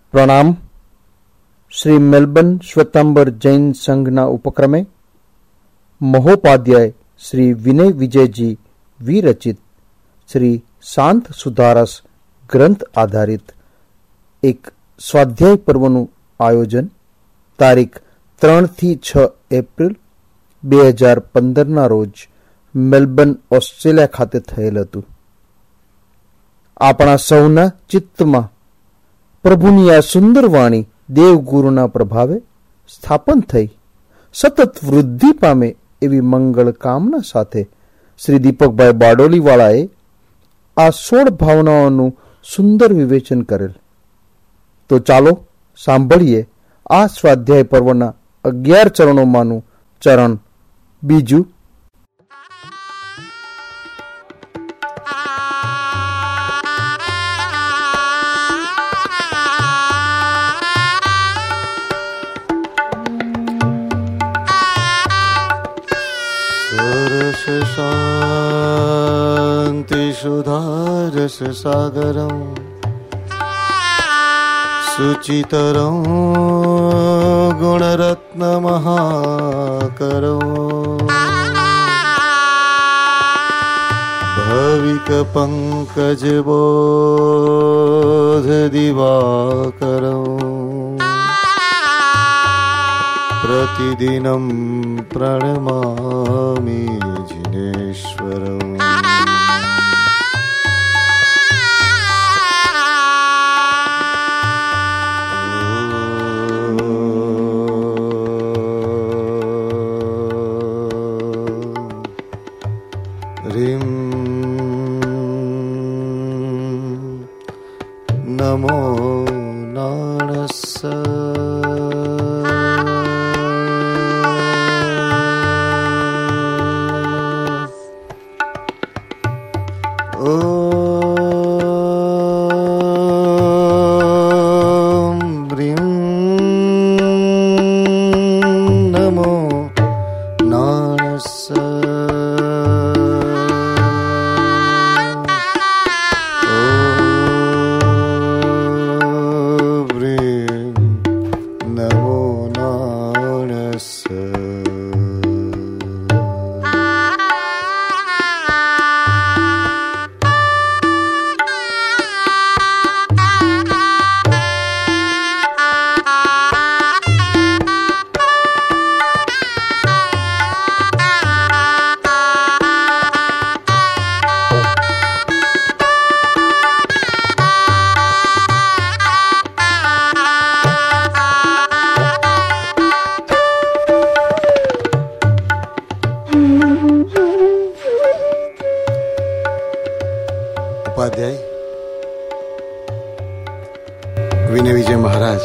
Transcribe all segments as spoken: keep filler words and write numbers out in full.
प्रणाम। श्री मेलबर्न श्वेतांबर जैन संघना उपक्रमे महोपाध्याय श्री विनय विजयजी विरचित श्री शांत सुधारस ग्रंथ आधारित एक स्वाध्याय पर्वનું आयोजन तारीख ત્રણ થી છ એપ્રિલ બે હજાર પંદર ના રોજ મેલબર્ન ઓસ્ટ્રેલિયા ખાતે થયેલ હતું. આપણા સૌના ચિત્તમાં પ્રભુની આ સુંદર વાણી દેવગુરુના પ્રભાવે સ્થાપન થઈ સતત વૃદ્ધિ પામે એવી મંગળ કામના સાથે શ્રી દીપકભાઈ બારડોલીવાળાએ આ સોળ ભાવનાઓનું સુંદર વિવેચન કરેલ. તો ચાલો સાંભળીએ આ સ્વાધ્યાય પર્વના અગિયાર ચરણોમાંનું ચરણ બીજું. शांति सुधारस सागरं सुचितरं गुणरत्न महाकरं भविक पंकज बोध दिवाकरं प्रतिदिनं प्रणमामि जिनेश्वरम्. ह्रीं नमो नाणस्स ઉપાધ્યાય વિનય વિજય મહારાજ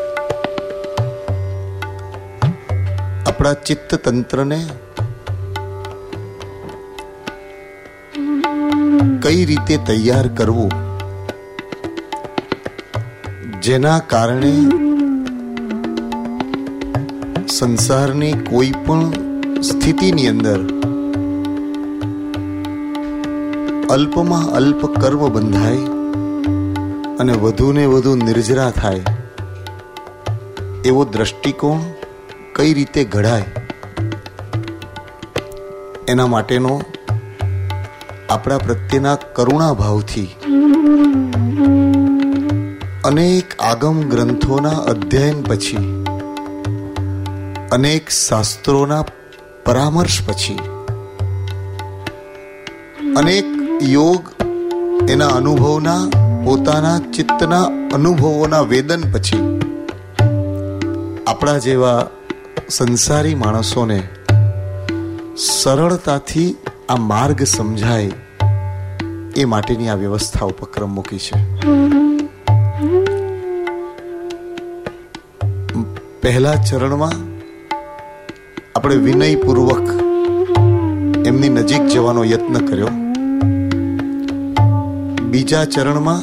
આપણા ચિત્ત તંત્રને કઈ રીતે તૈયાર કરવું, જેના કારણે સંસારની કોઈ પણ સ્થિતિની અંદર અલ્પમાં અલ્પ કર્મ બંધાય અને વધુને વધુ નિર્જરા થાય એવો દ્રષ્ટિકોણ કઈ રીતે ઘડાય, એના માટેનો આપણા પ્રત્યેના કરુણા ભાવથી અનેક આગમ ગ્રંથોના અધ્યયન પછી, અનેક શાસ્ત્રોના પરામર્શ પછી, અનેક યોગ એના અનુભવના પોતાના ચિત્તના અનુભવોના વેદન પછી આપણા જેવા સંસારી માણસોને સરળતાથી આ માર્ગ સમજાય એ માટેની આ વ્યવસ્થા ઉપક્રમ મૂકી છે. પહેલા ચરણમાં આપણે વિનયપૂર્વક એમની નજીક જવાનો યત્ન કર્યો. બીજા ચરણમાં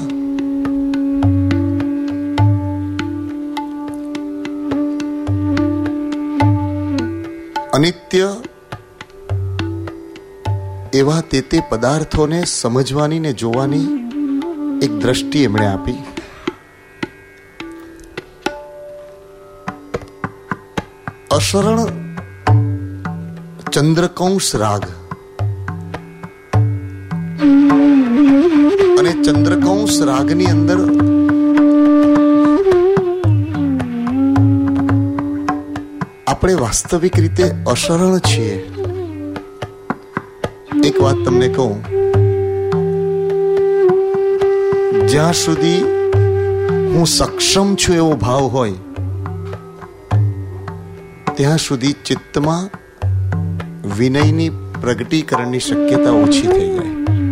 અનિત્ય એવા તે તે પદાર્થોને સમજવાની ને જોવાની એક દ્રષ્ટિ એમણે આપી. અશરણ ચંદ્રકૌંસ રાગ અને ચંદ્રકૌંસ રાગની અંદર આપણે વાસ્તવિક રીતે અશરણ છીએ. એક વાત તમને કહું, જ્યાં સુધી હું સક્ષમ છું એવો ભાવ હોય ત્યાં સુધી ચિત્તમાં વિનયની પ્રગટીકરણની શક્યતા ઓછી થઈ જાય.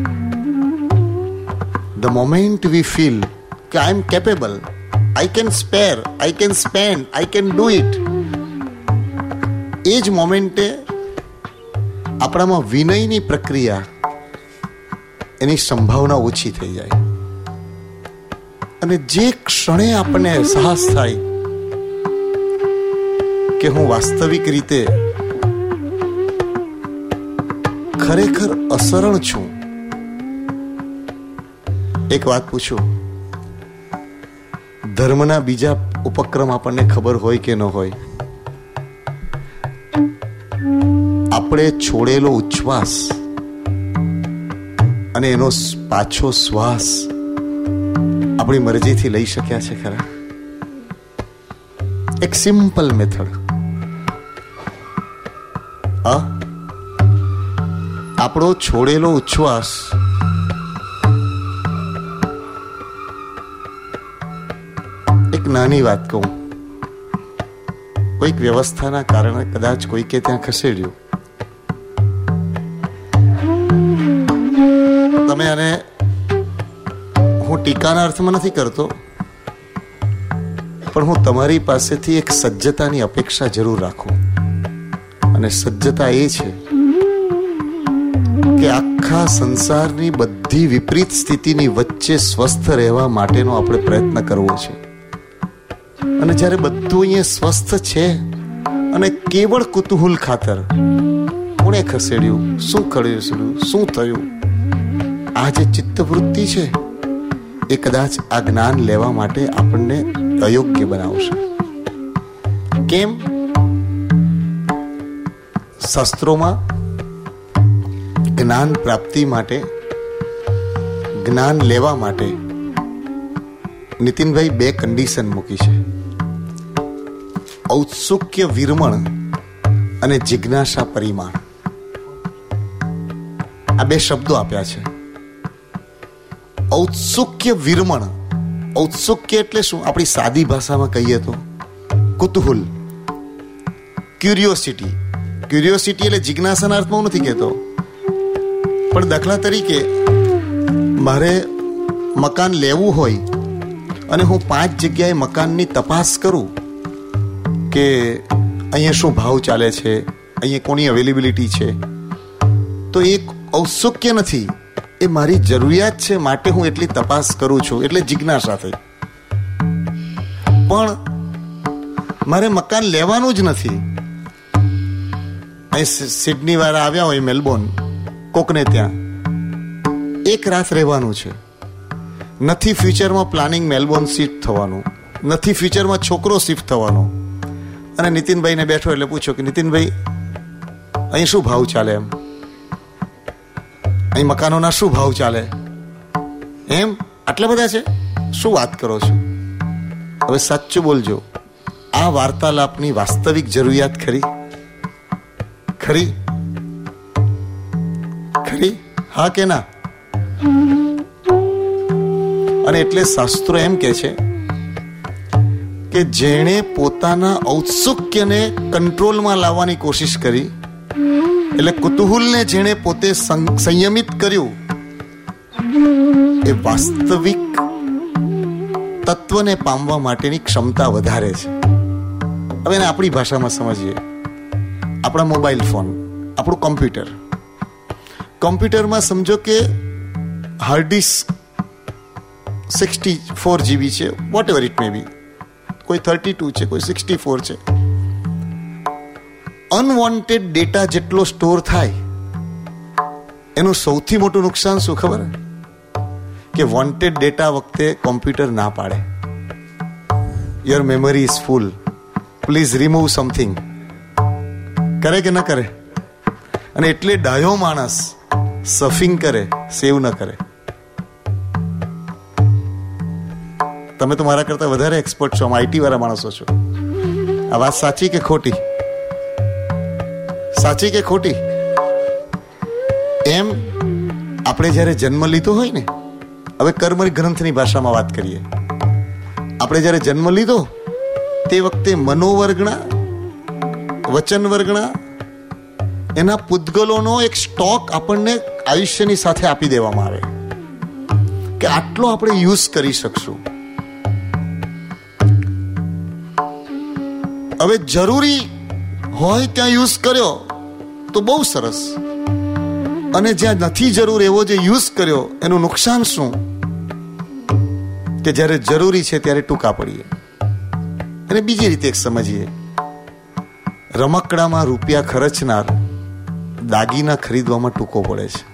The moment we feel કે I am capable, I can spare, I can spend, I can do it, એ જ મોમેન્ટે આપણામાં વિનયની પ્રક્રિયા એની સંભાવના ઓછી થઈ જાય. અને જે ક્ષણે આપણને અહેસાસ થાય કે હું વાસ્તવિક રીતે ખરેખર અસરણ છું. એક વાત પૂછું, ધર્મના બીજા ઉપક્રમ આપણને ખબર હોય કે ન હોય, આપણે છોડેલો ઉચ્છ્વાસ અને એનો પાછો શ્વાસ આપણી મરજીથી લઈ શક્યા છે ખરા? એક સિમ્પલ મેથડ. આ આપણો છોડેલો ઉચ્છ્વાસ એક નાની વાત કહું, કોઈક વ્યવસ્થાના કારણે કદાચ કોઈકે ત્યાં ખસેડ્યું, તમે આને હું ટીકાના અર્થમાં નથી કરતો, પણ હું તમારી પાસેથી એક સજ્જતાની અપેક્ષા જરૂર રાખું. અને સજ્જતા એ છે કે આખા સંસારની બધી વિપરીત સ્થિતિની વચ્ચે સ્વસ્થ રહેવા માટેનો આપણે પ્રયત્ન કરવો છે. અને જ્યારે બધું અહીંયા સ્વસ્થ છે અને કેવળ કુતૂહલ ખાતર કોણે ખસેડ્યું, શું કર્યું, શું થયું, આ જે ચિત્તવૃત્તિ છે એ કદાચ આ જ્ઞાન લેવા માટે આપણને અયોગ્ય બનાવશે. કેમ? શાસ્ત્રોમાં જ્ઞાન પ્રાપ્તિ માટે, જ્ઞાન લેવા માટે નીતિનભાઈ બે કન્ડિશન મૂકી છે: ઔત્સુક્ય વિરમણ અને જિજ્ઞાસા પરિમાણ. આ બે શબ્દો આપ્યા છે. ઔત્સુક્ય વિરમણ, ઔત્સુક્ય એટલે શું? આપણી સાદી ભાષામાં કહીએ તો કુતૂહલ, ક્યુરિયોસિટી. ક્યુરિયોસિટી એટલે જિજ્ઞાસાના અર્થમાં હું નથી કહેતો, પણ દાખલા તરીકે મારે મકાન લેવું હોય અને હું પાંચ જગ્યાએ મકાનની તપાસ કરું કે અહીંયા શું ભાવ ચાલે છે, અહીંયા કોની અવેલેબિલિટી છે, તો એ ઔત્સુક્ય નથી, એ મારી જરૂરિયાત છે માટે હું એટલી તપાસ કરું છું, એટલે જિજ્ઞાસા થઈ. પણ મારે મકાન લેવાનું જ નથી. અહીં સિડની વાળા આવ્યા હોય મેલબોર્ન, કોકને ત્યાં એક રાત રહેવાનું છે, નથી ફ્યુચરમાં પ્લાનિંગ મેલબોર્ન શિફ્ટ થવાનું, નથી ફ્યુચરમાં છોકરો શિફ્ટ થવાનો. અને નીતિનભાઈને બેઠો એટલે પૂછો કે નીતિનભાઈ અહીં શું ભાવ ચાલે, એમ અહીં મકાનોના શું ભાવ ચાલે, એમ આટલા બધા છે, શું વાત કરો છો? હવે સાચું બોલજો, આ વાર્તાલાપની વાસ્તવિક જરૂરિયાત ખરી? ખરી ખરી હા કે ના? અને એટલે શાસ્ત્રો એમ કે છે કે જેણે પોતાના ઔત્સુક્યને કંટ્રોલમાં લાવવાની કોશિશ કરી, એટલે કુતૂહલને જેણે પોતે સંયમિત કર્યું, એ વાસ્તવિક તત્વને પામવા માટેની ક્ષમતા વધારે છે. હવે એને આપણી ભાષામાં સમજીએ. આપણા મોબાઈલ ફોન, આપણું કોમ્પ્યુટર, કોમ્પ્યુટરમાં સમજો કે hard disk sixty four GB છે, whatever it may be, કોઈ થર્ટી ટુ છે, કોઈ સિક્સટી ફોર છે. અનવોન્ટેડ ડેટા જેટલો સ્ટોર થાય એનું સૌથી મોટું નુકસાન શું ખબર? કે વોન્ટેડ ડેટા વખતે કોમ્પ્યુટર ના પાડે, your memory is full, please remove something. કરે કે ન કરે? અને એટલે ડાયો માણસ સફિંગ કરે, સેવ ન કરે. તમે તો મારા કરતા વધારે એક્સપર્ટ છો, આઈટી વાળા માણસો છો. આ વાત સાચી કે ખોટી? સાચી કે ખોટી? એમ આપણે જયારે જન્મ લીધો હોય ને, હવે કર્મ ગ્રંથની ભાષામાં વાત કરીએ, આપણે જયારે જન્મ લીધો તે વખતે મનોવર્ગણા, વચન વર્ગણા, એના પૂતગલોનો એક સ્ટોક આપણને આયુષ્યની સાથે આપી દેવામાં આવે કે આટલો આપણે યુઝ કરી શકશું. હવે જરૂરી હોય ત્યાં યુઝ કર્યો તો બહુ સરસ, અને જ્યાં નથી જરૂર એવો જે યુઝ કર્યો એનું નુકસાન શું? કે જ્યારે જરૂરી છે ત્યારે ટૂંકા પડીએ. અને બીજી રીતે એક સમજીએ, રમકડામાં રૂપિયા ખર્ચનાર દાગીના ખરીદવામાં ટૂંકો પડે છે.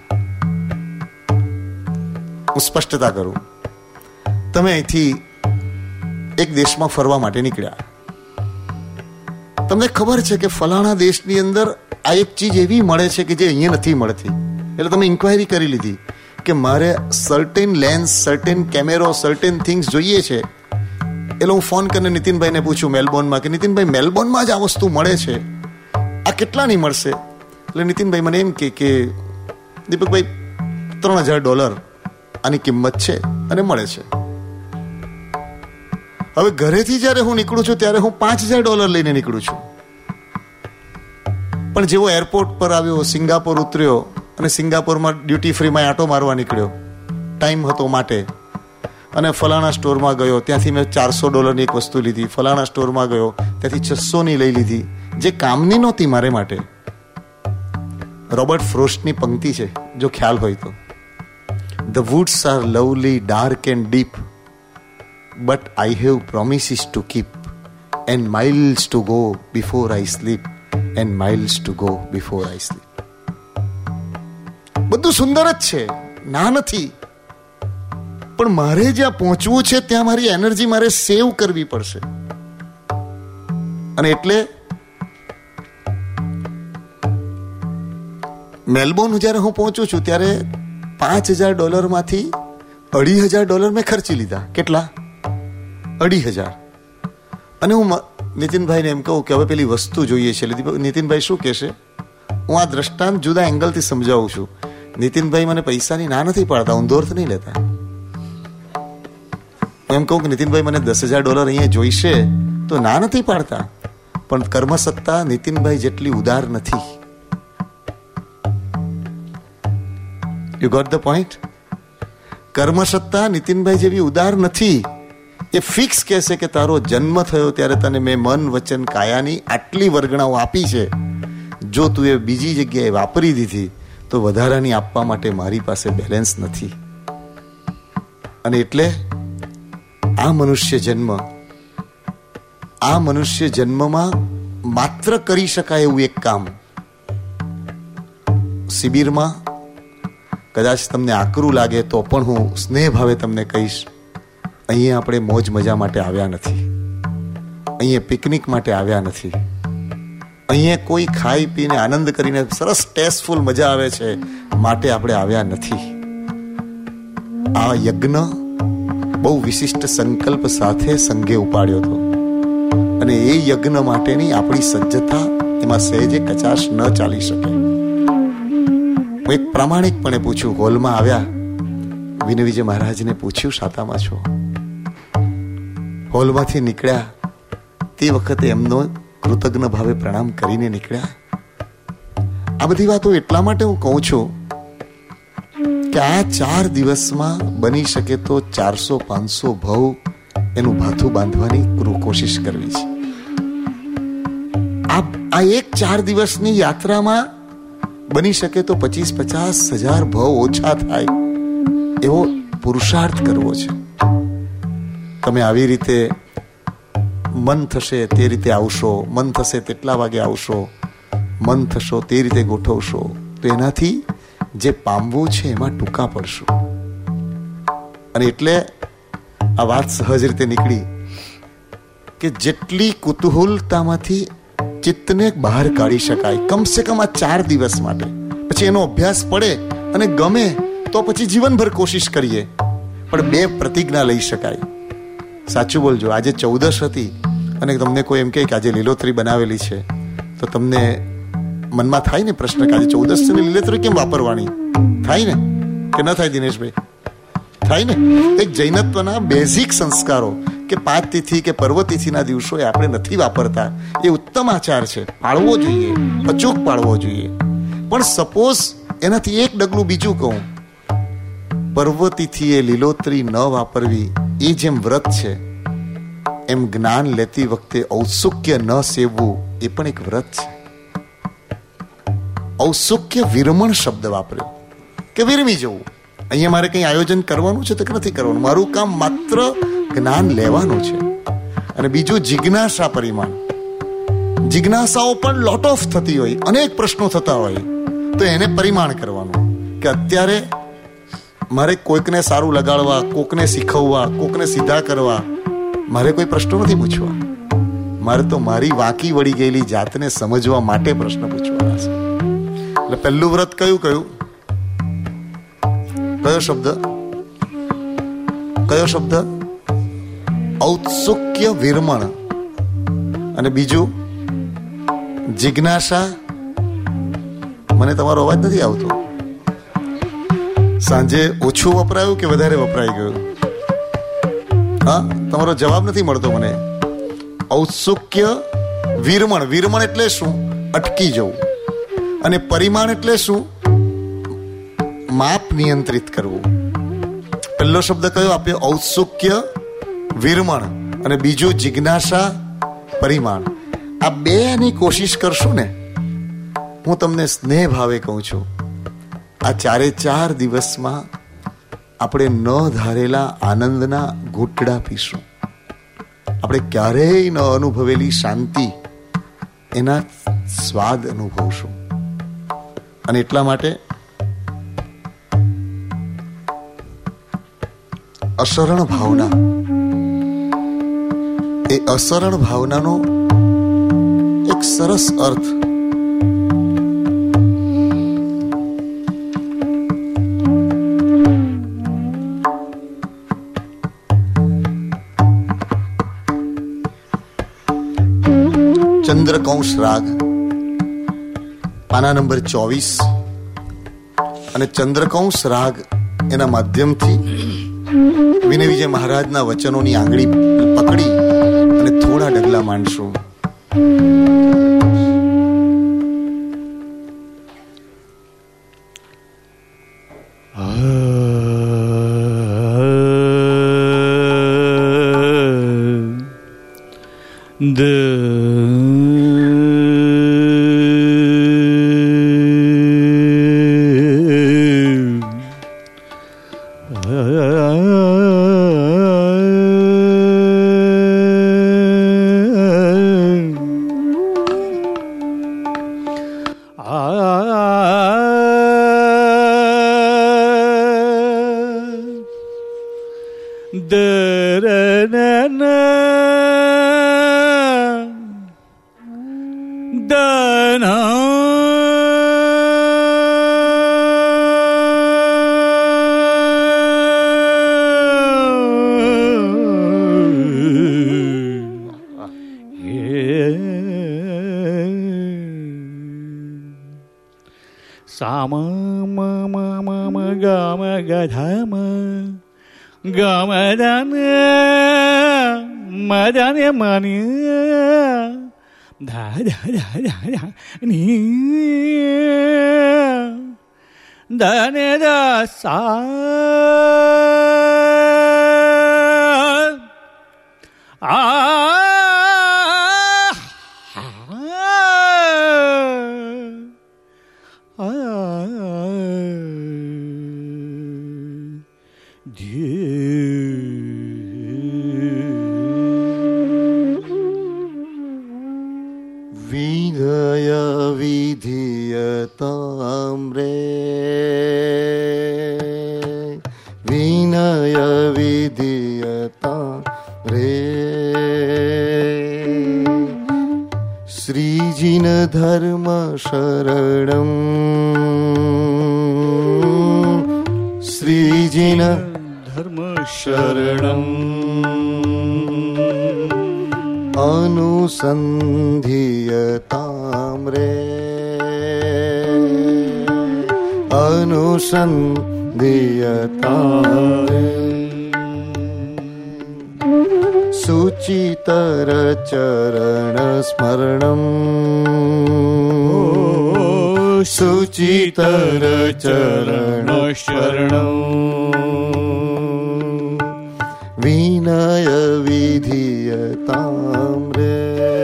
હું સ્પષ્ટતા કરું, તમે અહીંથી એક દેશમાં ફરવા માટે નીકળ્યા, તમને ખબર છે કે ફલાણા દેશની અંદર આ એક ચીજ એવી મળે છે કે જે અહીંયા નથી મળતી, એટલે તમે ઇન્ક્વાયરી કરી લીધી કે મારે certain lens, certain camera, certain things જોઈએ છે. એટલે હું ફોન કરીને નીતિનભાઈને પૂછું મેલબોર્નમાં કે નીતિનભાઈ મેલબોર્નમાં જ આ વસ્તુ મળે છે, આ કેટલાની મળશે? એટલે નીતિનભાઈ મને એમ કે દીપકભાઈ ત્રણ હજાર ડોલર આની કિંમત છે અને મળે છે. હવે ઘરેથી જયારે હું નીકળું છું ત્યારે હું પાંચ હજાર ડોલર લઈને નીકળું છું, પણ જેવો એરપોર્ટ પર આવ્યો, સિંગાપોર ઉતર્યો અને સિંગાપોરમાં ડ્યુટી ફ્રીમાં આંટો મારવા નીકળ્યો, ટાઈમ હતો માટે, અને ફલાણા સ્ટોરમાં ગયો, ત્યાંથી મેં ચારસો ડોલરની એક વસ્તુ લીધી, ફલાણા સ્ટોરમાં ગયો ત્યાંથી છસોની લઈ લીધી, જે કામની નહોતી મારે માટે. રોબર્ટ ફ્રોસ્ટની પંક્તિ છે, જો ખ્યાલ હોય તો, the woods are lovely, dark and deep, but I have promises to keep, and miles to go before I sleep, and miles to go before I sleep. બધું સુંદર જ છે, ના નથી, પણ મારે જ્યાં પહોંચવું છે ત્યાં મારી એનર્જી મારે સેવ કરવી પડશે. અને એટલે મેલબોર્ન જયારે હું પહોંચું છું ત્યારે પાંચ હજાર ડોલર માંથી અઢી હજાર ડોલર મેં ખર્ચી લીધા. કેટલા? અઢી હજાર. અને હું નીતિનભાઈને એમ કહું કે હવે પેલી વસ્તુ જોઈએ છે. નીતિનભાઈ શું કહેશે? હું આ દ્રષ્ટાંત જુદા એંગલથી સમજાવું છું. નીતિનભાઈ મને પૈસાની ના નથી પાડતા, ઊંધોર્થ નહીં લેતા. હું એમ કહું કે નીતિનભાઈ મને દસ હજાર ડોલર અહીંયા જોઈશે, તો ના નથી પાડતા, પણ કર્મસત્તા નીતિનભાઈ જેટલી ઉદાર નથી. You got the point? કર્મસત્તા નીતિનભાઈ જેવી ઉદાર નથી. એ ફિક્સ કહેશે કે તારો જન્મ થયો ત્યારે તને મેં મન, વચન, કાયાની આટલી વર્ગણાઓ આપી છે, જો તું એ બીજી જગ્યાએ વાપરી દીધી તો વધારાની આપવા માટે મારી પાસે બેલેન્સ નથી. અને એટલે આ મનુષ્ય જન્મ, આ મનુષ્ય જન્મમાં માત્ર કરી શકાય એવું એક કામ, શિબિરમાં કદાચ તમને આકરું લાગે તો પણ હું સ્નેહ ભાવે તમને કહીશ, અહીંયા આપણે મોજ મજા માટે આવ્યા નથી, અહીંયા પિકનિક માટે આવ્યા નથી, અહીંયા કોઈ ખાઈ પીને આનંદ કરીને સરસ ટેસ્ટફુલ મજા આવે છે માટે આપણે આવ્યા નથી. આ યજ્ઞ બહુ વિશિષ્ટ સંકલ્પ સાથે સંઘે ઉપાડ્યો હતો, અને એ યજ્ઞ માટેની આપણી સજ્જતા એમાં સહેજે કચાશ ન ચાલી શકે. હું એક પ્રામાણિકપણે પૂછ્યું, હોલમાં આવ્યા, વિનય વિજય મહારાજને પૂછ્યું, શાતામાં છો? હોલમાંથી નીકળ્યા તે વખતે એમનો કૃતજ્ઞ ભાવે પ્રણામ કરીને નીકળ્યા. આ બધી વાતો એટલા માટે હું કહું છું કે આ ચાર દિવસમાં બની શકે તો ચારસો પાંચસો ભવ એનું ભાથું બાંધવાની કોશિશ કરવી છે. આ આ એક ચાર દિવસની યાત્રામાં બની શકે તો પચીસ પચાસ હજાર ભવ ઓછા થાય એવો પુરુષાર્થ કરવો છે. તમે આવી રીતે મન થશે તે રીતે આવશો, મન થશે તેટલા વાગે આવશો, મન થશો તે રીતે ગોઠવશો, તો એનાથી જે પામવું છે એમાં ટૂંકા પડશું. અને એટલે આ વાત સહજ રીતે નીકળી કે જેટલી કુતૂહલતામાંથી ચિત્તને બહાર કાઢી શકાય, કમસે કમ આ ચાર દિવસ માટે. પછી એનો અભ્યાસ પડે અને ગમે તો પછી જીવનભર કોશિશ કરીએ, પણ બે પ્રતિજ્ઞા લઈ શકાય. સાચું બોલજો. આજે ચૌદશ હતી અને તમને કોઈ એમ કહે કે આજે લીલોતરી બનાવેલી છે, તો તમને મનમાં થાય ને પ્રશ્ન કે આજે ચૌદશ છે ને લીલોતરી કેમ વાપરવાની? થાય ને કે ન થાય દિનેશભાઈ? થાય ને. એક જૈનત્વના બેઝિક સંસ્કારો કે પાંચ તિથિ કે પર્વ તિથિના દિવસો એ આપણે નથી વાપરતા, એ ઉત્તમ આચાર છે, પાળવો જોઈએ, અચૂક પાળવો જોઈએ. પણ સપોઝ એનાથી એક ડગલું બીજું કહું, પર્વ તિથિએ લીલોતરી ન વાપરવી એ જેમ વ્રત છે, એમ જ્ઞાન લેતી વખતે ઔત્સુક્ય ન સેવવું એ પણ એક વ્રત છે. ઔત્સુક્ય વિરમણ શબ્દ વાપર્યો કે વિરમી જવું. અહીંયા મારે કંઈ આયોજન કરવાનું છે તો કે નથી કરવાનું, મારું કામ માત્ર જ્ઞાન લેવાનું છે. અને બીજું જિજ્ઞાસા પરિમાણ. જિજ્ઞાસાઓ પણ લોટ ઓફ થતી હોય, અનેક પ્રશ્નો થતા હોય, તો એને પરિમાણ કરવાનું કે અત્યારે મારે કોઈકને સારું લગાડવા, કોકને શીખવવા, કોકને સીધા કરવા, મારે કોઈ પ્રશ્નો નથી પૂછવા. મારે તો મારી વાંકી વળી ગયેલી જાતને સમજવા માટે પ્રશ્ન પૂછવાના છે. એટલે પહેલું વ્રત કયું કયું? કયો શબ્દ? કયો શબ્દ? ઔત્સુક્ય વિરમણ. અને બીજું જિજ્ઞાસા. મને તમારો અવાજ નથી આવતો. સાંજે ઓછું વપરાયું કે વધારે વપરાઈ ગયું? હા, તમારો જવાબ નથી મળતો મને. ઔત્સુક્ય વિરમણ. વિરમણ એટલે શું? અટકી જવું. અને પરિમાણ એટલે શું? માપ નિયંત્રિત કરવું. પહેલો શબ્દ કયો આપ્યો? ઔત્સુક્ય વિરમણ. અને બીજું જિજ્ઞાસા પરિમાણ. આ બે ની કોશિશ કરશું ને, હું તમને સ્નેહ ભાવે કહું છું, આ ચારે ચાર દિવસમાં આપણે ન ધારેલા આનંદના ઘૂંટડા પીશું. આપણે ક્યારેય ન અનુભવેલી શાંતિ, એના સ્વાદ અનુભવશું. અને એટલા માટે અસરણ ભાવના, એ અસરણ ભાવનાનો એક સરસ અર્થ ચંદ્રકૌંસ રાગ, પાના નંબર ચોવીસ. અને ચંદ્રકૌંસ રાગ એના માધ્યમથી વિનય વિજય મહારાજના વચનોની આંગળી પકડી અને થોડા ડગલા માંડશું. સામ મ મ મ મ ગ મ ગ ધ મ ગ મ દ ન મ દ ન મ ન ધ ધ ધ ધ ની દ ન દ સા આ વિધય વિધિયતામ રે વિનય વિધિયતા રે શ્રી શ્રીજીન ધર્મ શરણમ, શ્રીજીન ધર્મ શરણમ અનુસંધિયતામ રે, અનુસંધિયતામ રે. શુચિતર ચરણ સ્મરણમ, શુચિતર ચરણ શરણમ વિનય વિધિયતામ રે,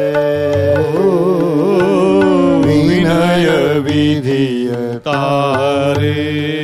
વિનય વિધિયતા રે.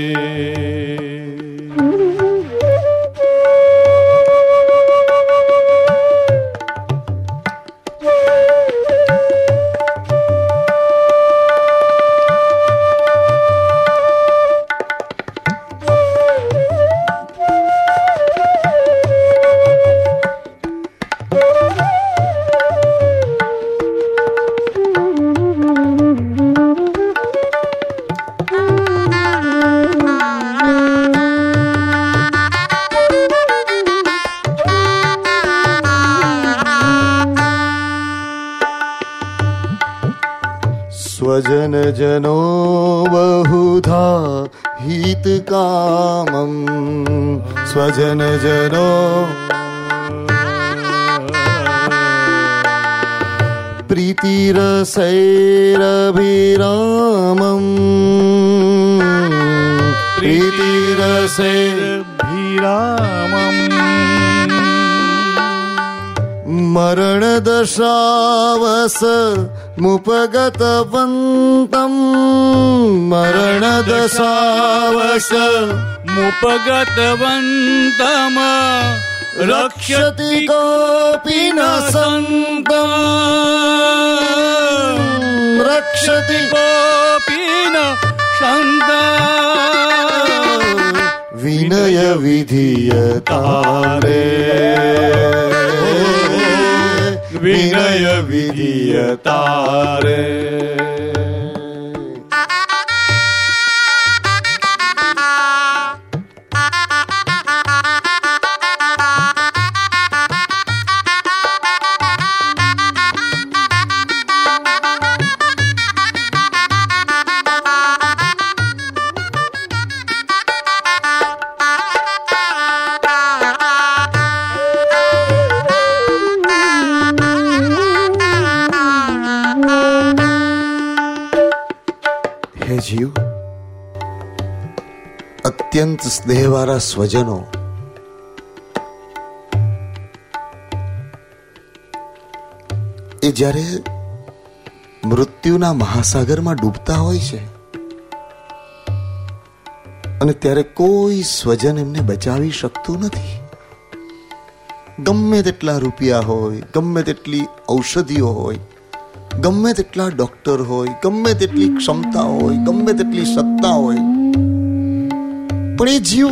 સ્વજન જનો બહુધા હિત કામમ, સ્વજન જનો પ્રીતિરસૈરભિરામમ, પ્રીતિરસૈરભિરામમ મરણ દશાવસ મુપગતવંતમ, મરણ દશાવસ મુપગતવંતમ રક્ષતિ કોપિ ન સંતમ, રક્ષતિ કોપિ ન સંતમ વિનય વિધિયતા રે, વિનય વિધિયતા રે. જીવ, અત્યંત સ્નેહવાળા સ્વજનો એ જ્યારે મૃત્યુના મહાસાગરમાં ડૂબતા હોય છે અને ત્યારે કોઈ સ્વજન એમને બચાવી શકતું નથી. ગમે તેટલા રૂપિયા હોય, ગમે તેટલી ઔષધિઓ હોય, ગમે તેટલા ડોક્ટર હોય, ગમે તેટલી ક્ષમતા હોય, ગમે તેટલી સત્તા હોય, પણ એ જીવ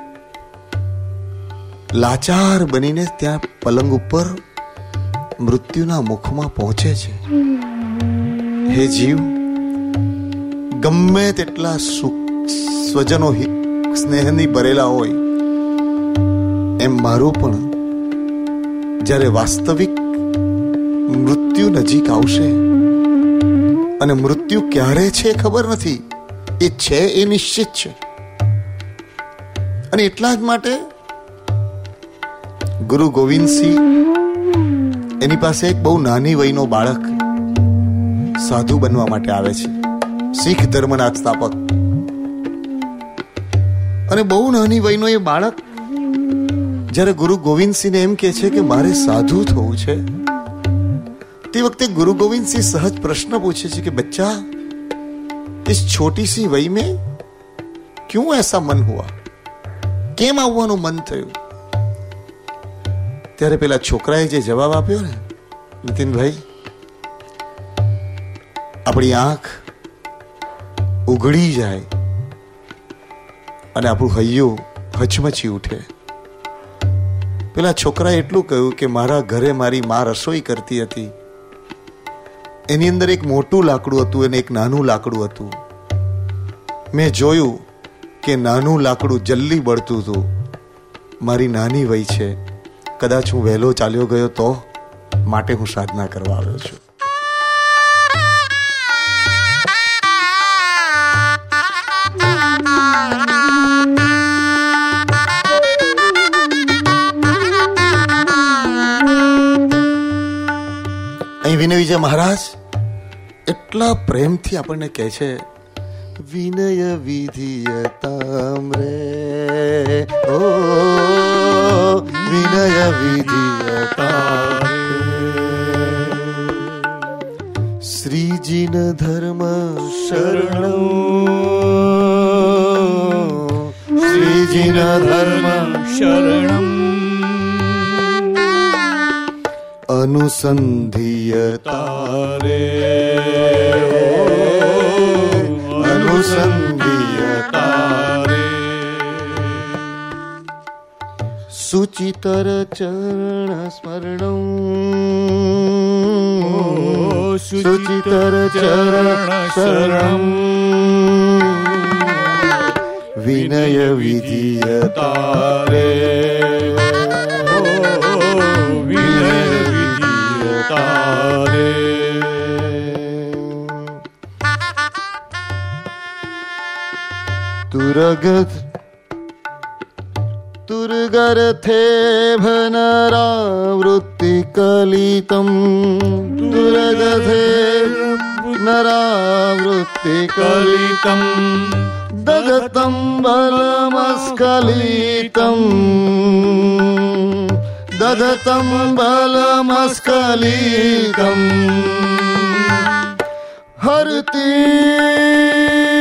લાચાર બનીને ત્યાં પલંગ ઉપર મૃત્યુના મુખમાં પહોંચે છે. હે જીવ, ગમે તેટલા સ્વજનો સ્નેહની ભરેલા હોય, એમ મારું પણ જ્યારે વાસ્તવિક મૃત્યુ નજીક આવશે, અને મૃત્યુ ક્યારે છે ખબર નથી, એ છે એ નિશ્ચિત છે. અને એટલા જ માટે ગુરુ ગોવિંદસિંહ એની પાસે એક બહુ નાની વયનો બાળક સાધુ બનવા માટે આવે છે, શીખ ધર્મના સ્થાપક. અને બહુ નાની વયનો એ બાળક જ્યારે ગુરુ ગોવિંદસિંહને એમ કહે છે કે મારે સાધુ થવું છે, તે વખતે ગુरु गोविंद सिंह सहज प्रश्न पूछे कि बच्चा, इस छोटी सी वय में क्यों ऐसा मन हुआ, केम आवવાનું મન થયું? ત્યારે પેલા છોકરાએ જે જવાબ આપ્યો ને, નીતિનભાઈ, આપણી આંખ ઉઘડી જાય અને આપણું હૈયું હચમચી ઉઠે. પેલા છોકરાએ એટલું કહ્યું કે મારા ઘરે મારી માં રસોઈ કરતી હતી, એની અંદર એક મોટું લાકડું હતું અને એક નાનું લાકડું હતું. મેં જોયું કે નાનું લાકડું જલ્દી બળતું હતું. મારી નાની વય છે, કદાચ હું વહેલો ચાલ્યો ગયો તો માટે હું સાધના કરવા આવ્યો છું. અહીં વિનય વિજય મહારાજ એટલા પ્રેમથી આપણને કહે છે, વિનય વિધિયતામ રે, ઓ વિનય વિધિયતામ શ્રીજીન ધર્મ શરણમ, શ્રીજીન ધર્મ શરણમ અનુસંધિયતા રે, અનુસંધિયતા રે સુચિતર ચરણ સ્મરણમ, સુચિતર ચરણ શરણમ વિનય વિધિયતા રે, વિનય વિધિયતા રે. તુરગત તુર્ગરથે ભનરાવૃત્તિ કલિતમ, તુર્ગથે નરાવૃત્તિ કલિતમ દગતમ બલમસ્કલિતમ, દગતમ બલમસ્કલિતમ હરતી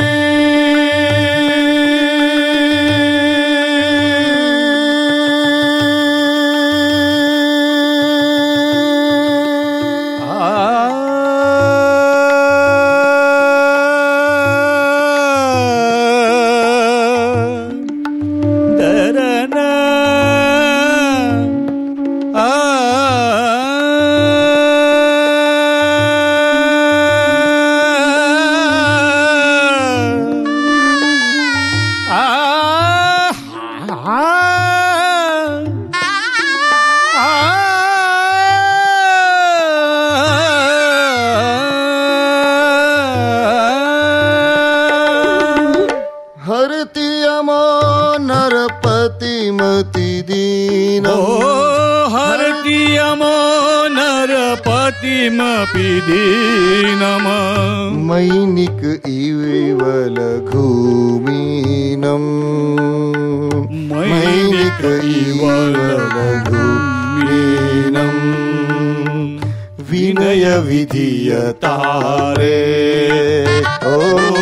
મૈનિક ઇવેવલ ઘૂમિનમ, મૈનિક ઇવલ ઘૂમિનમ વિનય વિધિયતા રે, ઓ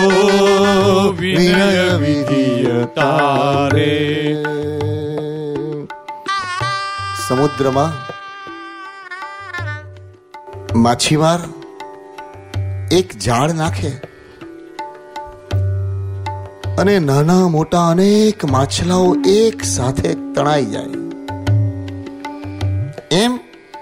વિનય વિધિયતા રે. સમુદ્રમાં માછીમાર એક જાળ નાખે અને નાના મોટા અનેક માછલાઓ એક સાથે તણાઈ જાય. એમ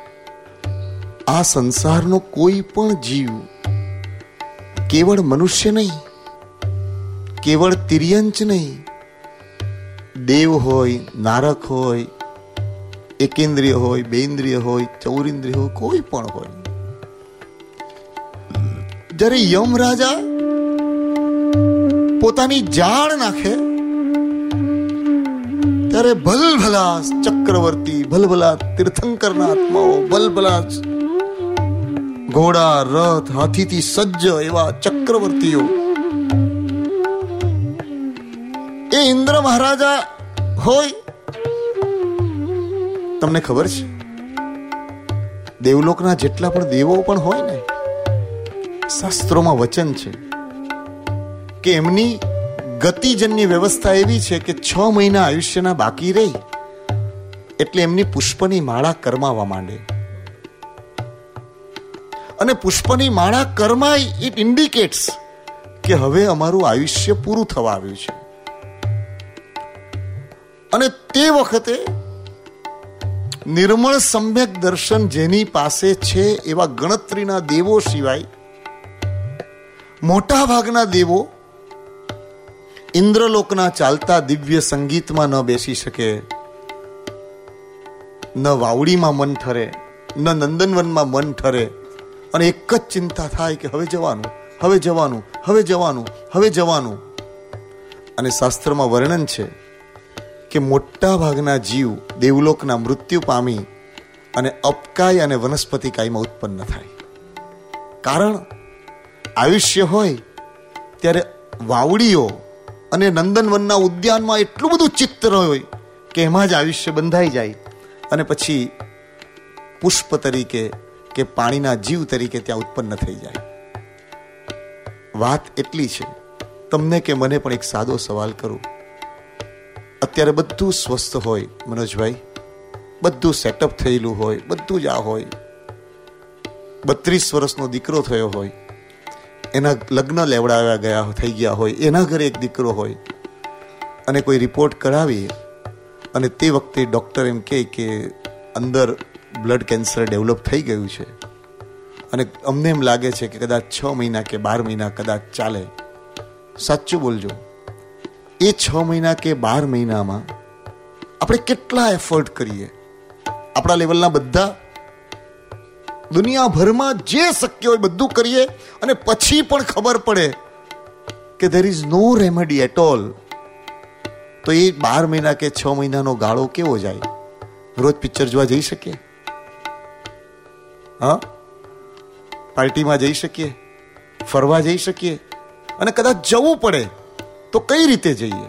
આ સંસારનો કોઈ પણ જીવ કેવળ મનુષ્ય નહીં, કેવળ તિર્યંચ નહીં, દેવ હોય, નારક હોય, એકેન્દ્રિય હોય, બેન્દ્રિય હોય, ચૌરિન્દ્રિય હોય, કોઈ પણ હોય. જ્યારે યમ રાજા પોતાની જાળ નાખે ત્યારે ભલભલા ચક્રવર્તી, ભલભલા તીર્થંકરના આત્માઓ, ભલભલા ઘોડા, રથ, હાથીથી સજ્જ એવા ચક્રવર્તીઓ એ ઇન્દ્ર મહારાજા હોય. તમને ખબર છે દેવલોકના જેટલા પણ દેવો પણ હોય ને, શાસ્ત્રોમાં વચન છે કે એમની ગતિજન્ય વ્યવસ્થા એવી છે કે છ મહિના આયુષ્યના બાકી રહી એટલે એમની પુષ્પની માળા કરમાવા માંડે. અને પુષ્પની માળા કરમાય ઇટ ઇન્ડિકેટ્સ કે હવે અમારું આયુષ્ય પૂરું થવા આવ્યું છે. અને તે વખતે નિર્મળ સમ્યક દર્શન જેની પાસે છે એવા ગણતરીના દેવો સિવાય મોટા ભાગના દેવો ઇન્દ્રલોકના ચાલતા દિવ્ય સંગીતમાં ન બેસી શકે, ન વાવડીમાં મન ઠરે, ન નંદનવનમાં મન ઠરે, અને એક જ ચિંતા થાય કે હવે જવાનું, હવે જવાનું, હવે જવાનું, હવે જવાનું. અને શાસ્ત્રમાં વર્ણન છે કે મોટા ભાગના જીવ દેવલોકના મૃત્યુ પામી અને અપકાય અને વનસ્પતિકાયમાં ઉત્પન્ન થાય. કારણ આયુષ્ય હોય ત્યારે વાવડીઓ અને નંદનવનના ઉદ્યાનમાં એટલું બધું ચિત્ર હોય કે એમાં જ આયુષ્ય બંધાઈ જાય અને પછી પુષ્પ તરીકે કે પાણીના જીવ તરીકે ત્યાં ઉત્પન્ન થઈ જાય. વાત એટલી છે, તમને કે મને પણ એક સાદો સવાલ કરું. અત્યારે બધું સ્વસ્થ હોય મનોજભાઈ, બધું સેટઅપ થયેલું હોય, બધું જ આ હોય. બત્રીસ વર્ષનો દીકરો થયો હોય, એના લગ્ન લેવડાવ્યા ગયા થઈ ગયા હોય, એના ઘરે એક દીકરો હોય, અને કોઈ રિપોર્ટ કરાવીએ અને તે વખતે ડૉક્ટર એમ કહે કે અંદર બ્લડ કેન્સર ડેવલપ થઈ ગયું છે અને અમને એમ લાગે છે કે કદાચ છ મહિના કે બાર મહિના કદાચ ચાલે. સાચું બોલજો, એ છ મહિના કે બાર મહિનામાં આપણે કેટલા એફર્ટ કરીએ, આપણા લેવલના બધા દુનિયાભરમાં જે શક્ય હોય બધું કરીએ, અને પછી પણ ખબર પડે કે there is no remedy at all, તો એ બાર મહિના કે છ મહિનાનો ગાળો કેવો જાય? રોજ પિક્ચર જોવા જઈ શકીએ? હા, પાર્ટીમાં જઈ શકીએ, ફરવા જઈ શકીએ, અને કદાચ જવું પડે તો કઈ રીતે જઈએ?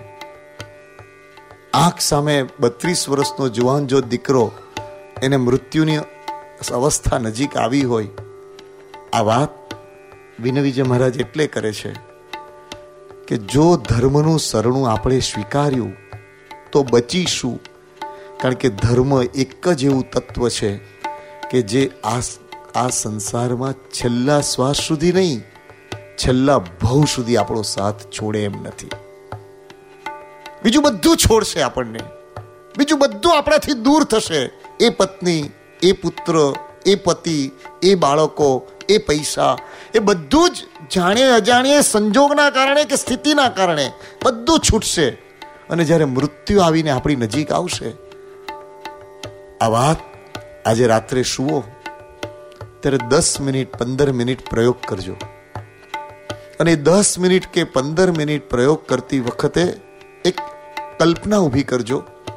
આંખ સામે બત્રીસ વર્ષનો જુવાન જો દીકરો એને મૃત્યુની અવસ્થા નજીક આવી હોય, આ વાત વિનય વિજય મહારાજ એટલે કરે છે કે જો ધર્મનું શરણું આપણે સ્વીકાર્યું તો બચીશું. કારણ કે ધર્મ એક જ એવું તત્વ છે કે જે આ આ સંસારમાં છેલ્લા શ્વાસ સુધી નહીં, છેલ્લા ભવ સુધી આપણો સાથ છોડે એમ નથી. બીજું બધું છોડશે આપણને, બીજું બધું આપણાથી દૂર થશે. એ પત્ની, એ પુત્ર, એ પતિ, એ બાળકો, એ પૈસા, એ બધું જ જાણે અજાણે સંજોગના કારણે કે સ્થિતિના કારણે બધું છૂટશે. અને જ્યારે મૃત્યુ આવીને આપણી નજીક આવશે, આ વાત આજે રાત્રે સુવો ત્યારે દસ મિનિટ પંદર મિનિટ પ્રયોગ કરજો. અને દસ મિનિટ કે પંદર મિનિટ પ્રયોગ કરતી વખતે એક કલ્પના ઊભી કરજો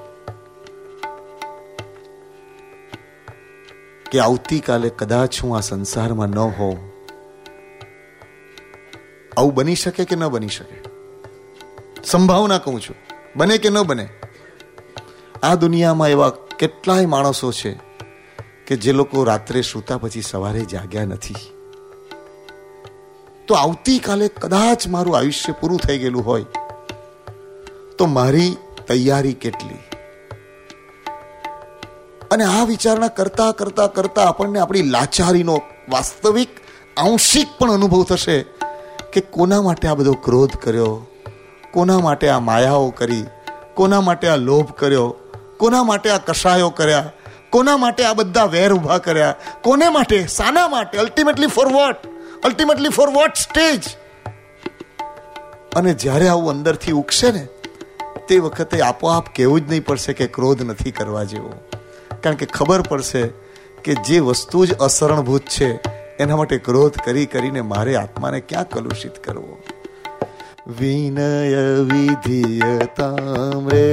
કે આવતીકાલે કદાચ હું આ સંસારમાં ન હોઉં. આવું બની શકે કે ન બની શકે? સંભાવના કહું છું, બને કે ન બને? આ દુનિયામાં એવા કેટલાય માણસો છે કે જે લોકો રાત્રે સૂતા પછી સવારે જાગ્યા નથી. તો આવતીકાલે કદાચ મારું આયુષ્ય પૂરું થઈ ગયેલું હોય તો મારી તૈયારી કેટલી? અને આ વિચારણા કરતા કરતા કરતા આપણને આપણી લાચારીનો વાસ્તવિક આંશિક પણ અનુભવ થશે કે કોના માટે આ બધો ક્રોધ કર્યો, કોના માટે આ માયાઓ કરી, કોના માટે આ લોભ કર્યો, કોના માટે આ કષાયો કર્યા, કોના માટે આ બધા વેર ઉભા કર્યા, કોને માટે, શાના માટે, ultimately for what, ultimately for what stage? અને જ્યારે આવું અંદરથી ઉગશે ને તે વખતે આપોઆપ કહેવું જ નહીં પડશે કે ક્રોધ નથી કરવા જેવો. કારણ કે ખબર પડશે કે જે વસ્તુ જ અશરણભૂત છે એના માટે ક્રોધ કરી કરીને મારે આત્માને ક્યાં કલુષિત કરવો? વિનય વિધિયતામ રે,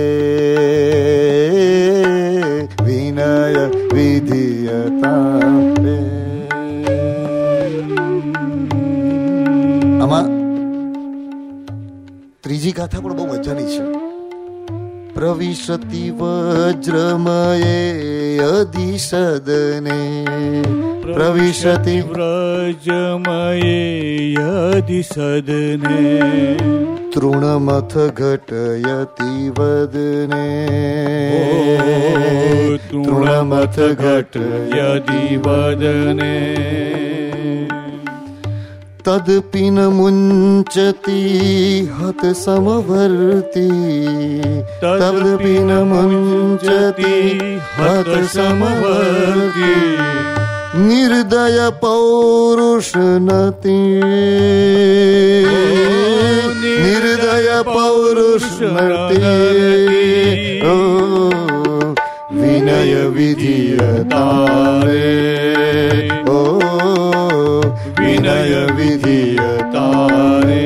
વિનય વિધિયતામ રે. આમાં ત્રીજી ગાથા પણ બહુ મજાની છે. પ્રવિશતિ વજ્રમયે અધિસદને, પ્રવિશતિ વ્રજમયે અધિસદને, તૃણમથ ઘટયતિ વદને, તૃણમથ ઘટયતિ વદને. તદપિ ન મુંચતી હત સમવર્તી, તદપિ ન મુંચતી હત સમવર્તી, નિર્દય પૌરુષ નતી, નિર્દય પૌરુષ નતી, વિનય વિધિયતારે, ઓ વિનય વિધિયતારે.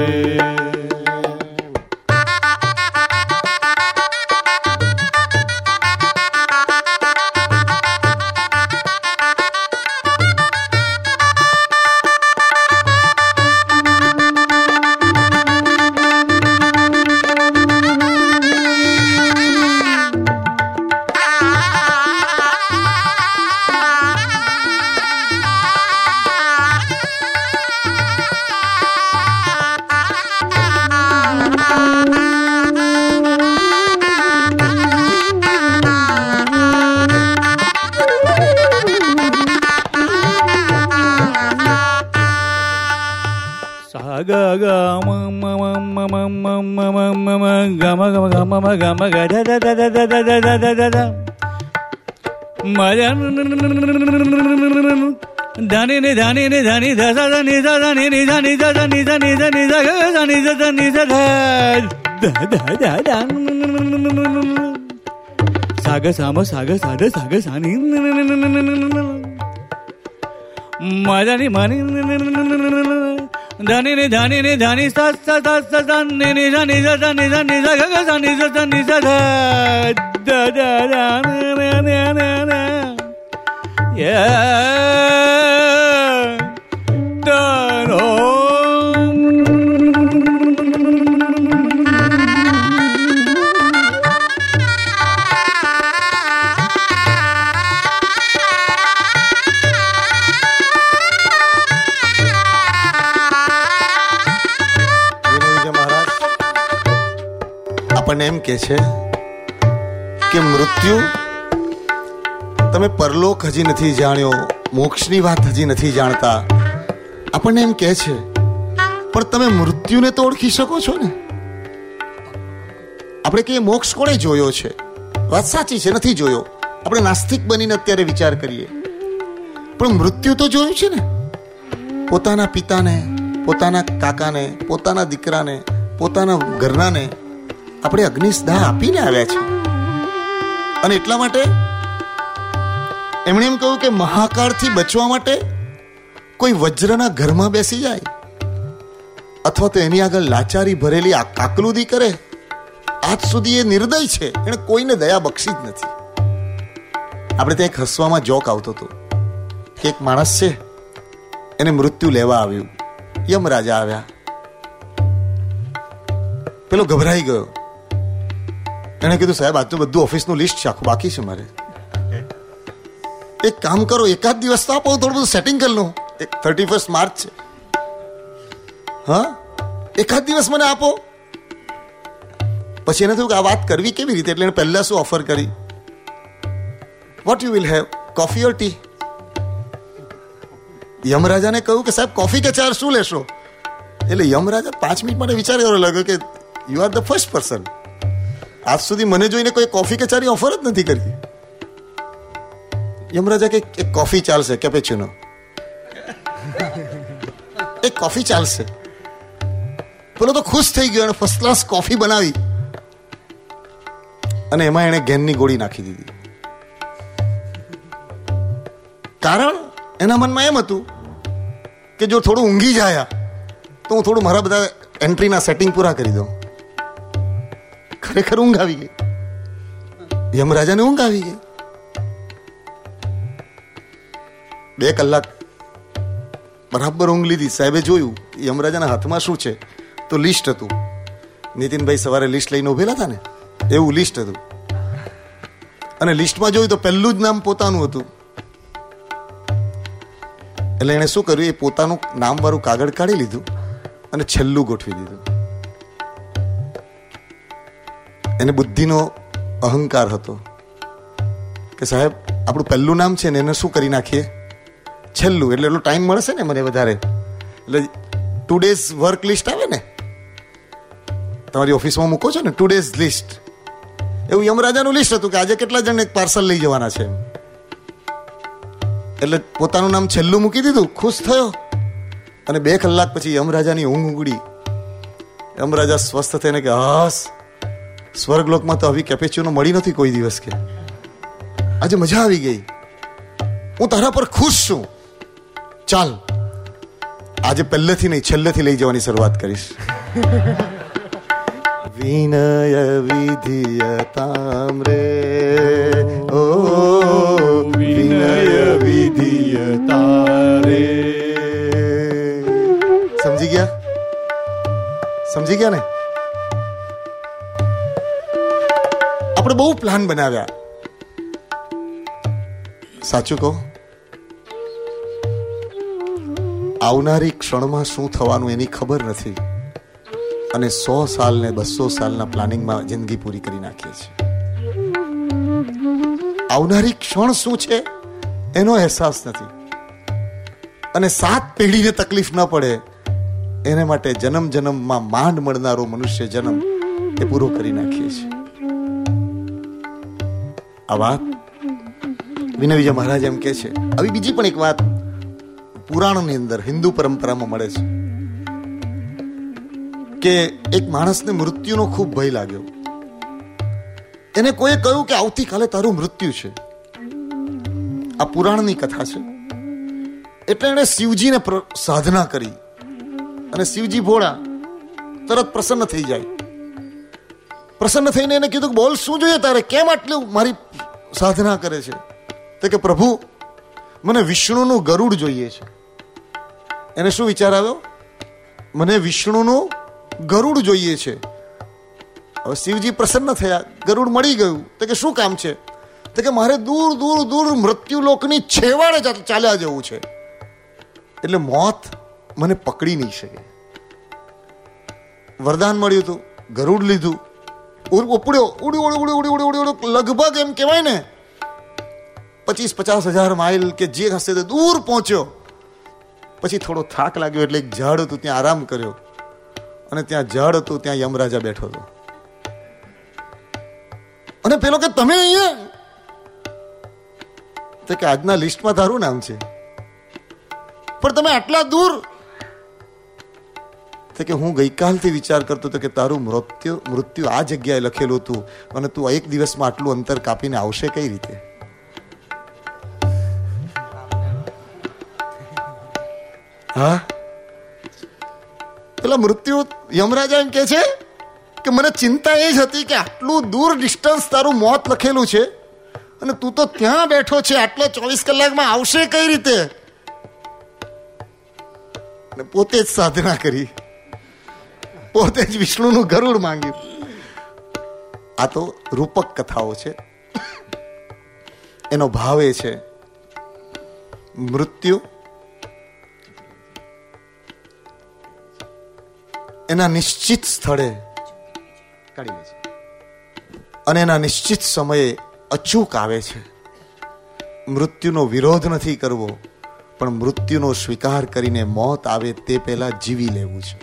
ધાની ને ધાની ને ધાની ધા ધા ની ધા ધા ની ની ધા ની ધા ધા ની ધા ની ધા ની ધા ગા ધા ની ધા ધા ની ધા ધા ધા ધા ધા સાગ સામ સાગ સાદ સાગ સાની માજાની માની ધાની ને ધાની ને ધાની સા સા સા સા ની ની ધા ની ધા ધા ની ધા ની ધા ગા ધા ની ધા ધા ની ધા ધા ધા ધા ધા ને ને ને ને yeah done આપણને એમ કે છે કે મૃત્યુ, તમે પરલોક હજી નથી જાણ્યો, મોક્ષની વાત હજી નથી જાણતા, આપણને એમ કહે છે. પણ તમે મૃત્યુને તો ઓળખી શકો છો ને. આપણે કહીએ મોક્ષ કોણે જોયો છે? વાત સાચી છે, નથી જોયો. આપણે નાસ્તિક બનીને અત્યારે વિચાર કરીએ, પણ મૃત્યુ તો જોયું છે ને. પોતાના પિતાને, પોતાના કાકાને, પોતાના દીકરાને, પોતાના ઘરનાને આપણે અગ્નિદાહ આપીને આવ્યા છે. અને એટલા માટે એમણે એમ કહ્યું કે મહાકાળથી બચવા માટે કોઈ વજ્રના ઘરમાં બેસી જાય અથવા તો એની આગળ લાચારી ભરેલી કાકલુદી કરે, આજ સુધી એ નિર્દય છે, એને કોઈને દયા બક્ષી જ નથી. આપણે ત્યાં એક હસવામાં જોક આવતો હતો કે એક માણસ છે, એને મૃત્યુ લેવા આવ્યું, યમરાજા આવ્યા, પેલો ગભરાઈ ગયો. એને કીધું સાહેબ આજ તો બધું ઓફિસનું લિસ્ટ છે, આખું બાકી છે મારે. એક કામ કરો, એકાદ દિવસ તો આપો, થોડું બધું સેટિંગ કરી લઉં. થર્ટી ફર્સ્ટ માર્ચ છે, હા એકાદ દિવસ મને આપો. પછી એને થયું કે આ વાત કરવી કેવી રીતે, એટલે એને પહેલા શું ઓફર કરી, what you will have, coffee or tea? યમરાજાને કહ્યું કે સાહેબ કોફી કે ચાર શું લેશો? એટલે યમરાજા પાંચ મિનિટ માટે વિચાર કરવા લાગ્યો કે you are the first person, આજ સુધી મને જોઈને કોઈ કોફી કે ચાની ઓફર જ નથી કરી. યમરાજા કે એક કોફી ચાલશે, કેપેચીનો, એક કોફી ચાલશે. પેલો તો ખુશ થઈ ગયો, એને ફર્સ્ટ ક્લાસ કોફી બનાવી અને એમાં એને ગેનની ગોળી નાખી દીધી. કારણ એના મનમાં એમ હતું કે જો થોડું ઊંઘી જાય તો હું થોડું મારા બધા એન્ટ્રીના સેટિંગ પૂરા કરી દઉં. ખરેખર ઊંઘ આવી ગઈ, યમરાજાને ઊંઘ આવી ગઈ. બે કલાક બરાબર ઊંઘ લીધી. સાહેબે જોયું યમરાજાના હાથમાં શું છે, તો લિસ્ટ હતું. નીતિનભાઈ સવારે લિસ્ટ લઈને ઉભેલા હતા ને, એવું લિસ્ટ હતું. અને લિસ્ટમાં જોયું તો પહેલું જ નામ પોતાનું હતું. એટલે એને શું કર્યું, એ પોતાનું નામ વાળું કાગળ કાઢી લીધું અને છેલ્લું ગોઠવી દીધું. એને બુદ્ધિનો અહંકાર હતો કે સાહેબ આપણું પહેલું નામ છે ને એને શું કરી નાખીએ છેલ્લું, એટલે એટલો ટાઈમ મળશે ને મને વધારે, એટલે ટુ ડેઝ વર્ક લિસ્ટ આવે ને, તમારી ઓફિસમાં મૂકો છો ને ટુ ડેઝ લિસ્ટ, એવું યમરાજાનું લિસ્ટ હતું કે આજે કેટલા જણ એક પાર્સલ લઈ જવાના છે. એટલે પોતાનું નામ છેલ્લું મૂકી દીધું, ખુશ થયો. અને બે કલાક પછી યમરાજાની ઊંઘ ઉગડી. યમરાજા સ્વસ્થ થઈને કે હસ, સ્વર્ગલોકમાં તો આવી કેપેચ્યુનો મળી નથી કોઈ દિવસ, કે આજે મજા આવી ગઈ, હું તારા પર ખુશ છું. ચાલ આજે પહેલેથી નહીં છેલ્લેથી લઈ જવાની શરૂઆત કરીશ. વિનય વિધિયતામ રે, ઓ વિનય વિધિયતા રે. સમજી ગયા? સમજી ગયા ને? આપણે બહુ પ્લાન બનાવ્યા. સાચું કહો, આવનારી ક્ષણમાં શું થવાનું એની ખબર નથી, અને સો સાલ ને બસો સાલના પ્લાનિંગમાં જિંદગી પૂરી કરી નાખીએ છીએ. આવનારી ક્ષણ શું છે એનો અહેસાસ નથી, અને સાત પેઢીને તકલીફ ન પડે એને માટે જન્મ જન્મમાં માંડ મળનારો મનુષ્ય જન્મ એ પૂરો કરી નાખીએ છીએ. આ વાત વિનય વિજય મહારાજ એમ કે છે. આવી બીજી પણ એક વાત પુરાણની અંદર હિન્દુ પરંપરામાં મળે છે કે એક માણસને મૃત્યુનો ખૂબ ભય લાગ્યો. એને કોઈએ કહ્યું કે આવતીકાલે તારું મૃત્યુ છે. આ પુરાણની કથા છે. એટલે એણે શિવજીને સાધના કરી, અને શિવજી ભોળા તરત પ્રસન્ન થઈ જાય. પ્રસન્ન થઈને એને કીધું કે બોલ શું જોઈએ તારે, કેમ આટલું મારી સાધના કરે છે? તો કે પ્રભુ મને વિષ્ણુનું ગરુડ જોઈએ છે. એને શું વિચાર આવ્યો? મને વિષ્ણુનું ગરુડ જોઈએ છે. હવે શિવજી પ્રસન્ન થયા, ગરુડ મળી ગયું. તો કે શું કામ છે? તો કે મારે દૂર દૂર દૂર મૃત્યુલોકની છેવાડે ચાલ્યા જવું છે, એટલે મોત મને પકડી નહીં શકે. વરદાન મળ્યું હતું, ગરુડ લીધું, ઉપડ્યો, ઉડી ઉડી ઉડી ઉડી ઉડી ઉડી લગભગ એમ કહેવાય ને પચીસ પચાસ હજાર માઇલ કે જે હશે તે દૂર પહોંચ્યો. પછી થોડો થાક લાગ્યો એટલે એક ઝાડ હતું ત્યાં આરામ કર્યો, અને ત્યાં ઝાડ હતું ત્યાં યમરાજા બેઠો હતો. અને પેલો કે તમે અહીંયા? તો કે આજના લિસ્ટમાં તારું નામ છે, પણ તમે આટલા દૂર? તો કે હું ગઈકાલથી વિચાર કરતો હતો કે તારું મૃત્યુ મૃત્યુ આ જગ્યાએ લખેલું હતું, અને તું એક દિવસમાં આટલું અંતર કાપીને આવશે કઈ રીતે? હા, પેલા મૃત્યુ યમરાજા એમ કે છે કે મને ચિંતા એ જ હતી કે આટલું દૂર ડિસ્ટન્સ તારું મોત લખેલું છે, અને તું તો ત્યાં બેઠો છે, આટલા ચોવીસ કલાકમાં આવશે કઈ રીતે? પોતે જ સાધના કરી, પોતે જ વિષ્ણુનું ગરુડ માંગ્યું. આ તો રૂપક કથાઓ છે. એનો ભાવ એ છે મૃત્યુ એના નિશ્ચિત સ્થળે કાઢી લે છે, અને એના નિશ્ચિત સમયે અચૂક આવે છે. મૃત્યુનો વિરોધ નથી કરવો, પણ મૃત્યુનો સ્વીકાર કરીને મોત આવે તે પહેલા જીવી લેવું છે.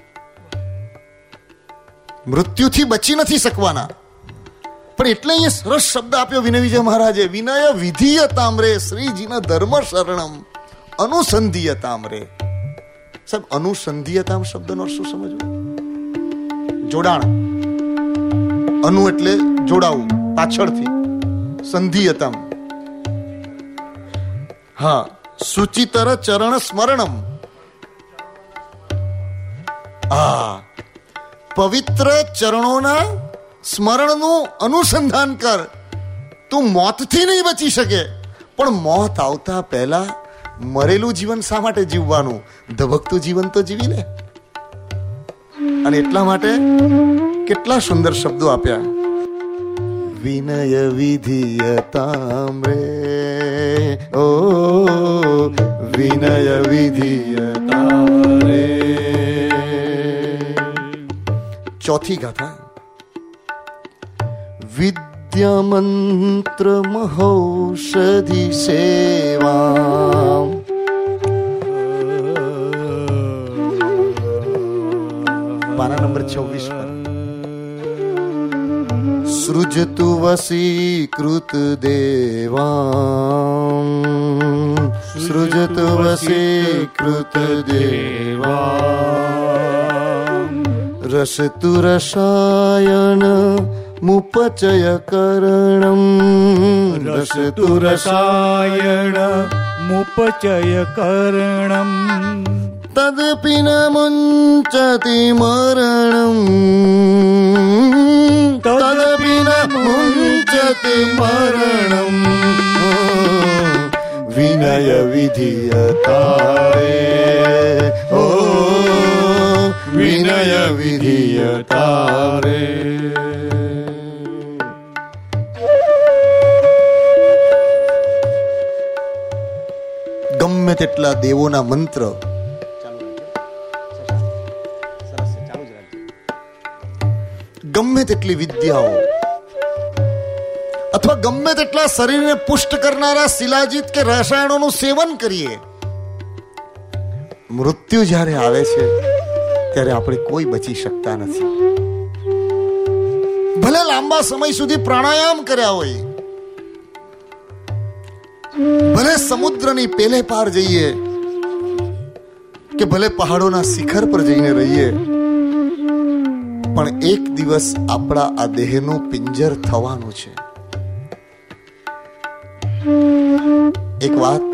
મૃત્યુથી બચી નથી શકવાના, પણ એટલે અહીંયા સરસ શબ્દ આપ્યો વિનય વિજય મહારાજે, વિનય વિધિયતામ રે શ્રીજીના ધર્મ શરણમ અનુસંધિયતામ રે. સાહેબ, અનુસંધિયતામ શબ્દનો શું સમજવું? જોડાણ. અનુ એટલે જોડાવું પાછળથી, સંધિયતમ હા સુચિતર ચરણ સ્મરણમ. હા, પવિત્ર ચરણોના સ્મરણનું અનુસંધાન કર. તું મોતથી નહીં બચી શકે, પણ મોત આવતા પહેલા મરેલું જીવન શા માટે જીવવાનું? ધબકતું જીવન તો જીવી લે. અને એટલા માટે કેટલા સુંદર શબ્દો આપ્યા. વિનય વિધિયતામ રે, ઓ વિનય વિધિયતામ રે. ચોથી ગાથા. વિદ્યામંત્ર મહૌષધિ સેવા નંબર છવ્વીસ પર. સૃજતુ વસીકૃત દેવાં, સૃજતુ વસીકૃત દેવાં, રસતુ રસાયન મુપચય કરણમ, રસતુ રસાયણ મુપચય કરણમ, તદપિ ન મુંચતિ મરણમ, તદપિ ન મુંચતિ મરણમ, વિનય વિધિયતારે, ઓ વિનય વિધિયતારે. ગમે તેટલા દેવોના મંત્ર, ગમે તેટલી વિદ્યાઓ અથવા ગમે તેટલા શરીરને પુષ્ટ કરનારા શિલાજીત કે રસાયણોનું સેવન કરીએ, મૃત્યુ જ્યારે આવે છે ત્યારે આપણે કોઈ બચી શકતા નથી. ભલે લાંબા સમય સુધી પ્રાણાયામ કર્યા હોય, ભલે સમુદ્રની પેલે પાર જઈએ કે ભલે પહાડોના શિખર પર જઈને રહીએ, પણ એક દિવસ આપણા આ દેહનું પિંજર થવાનું છે. એક વાત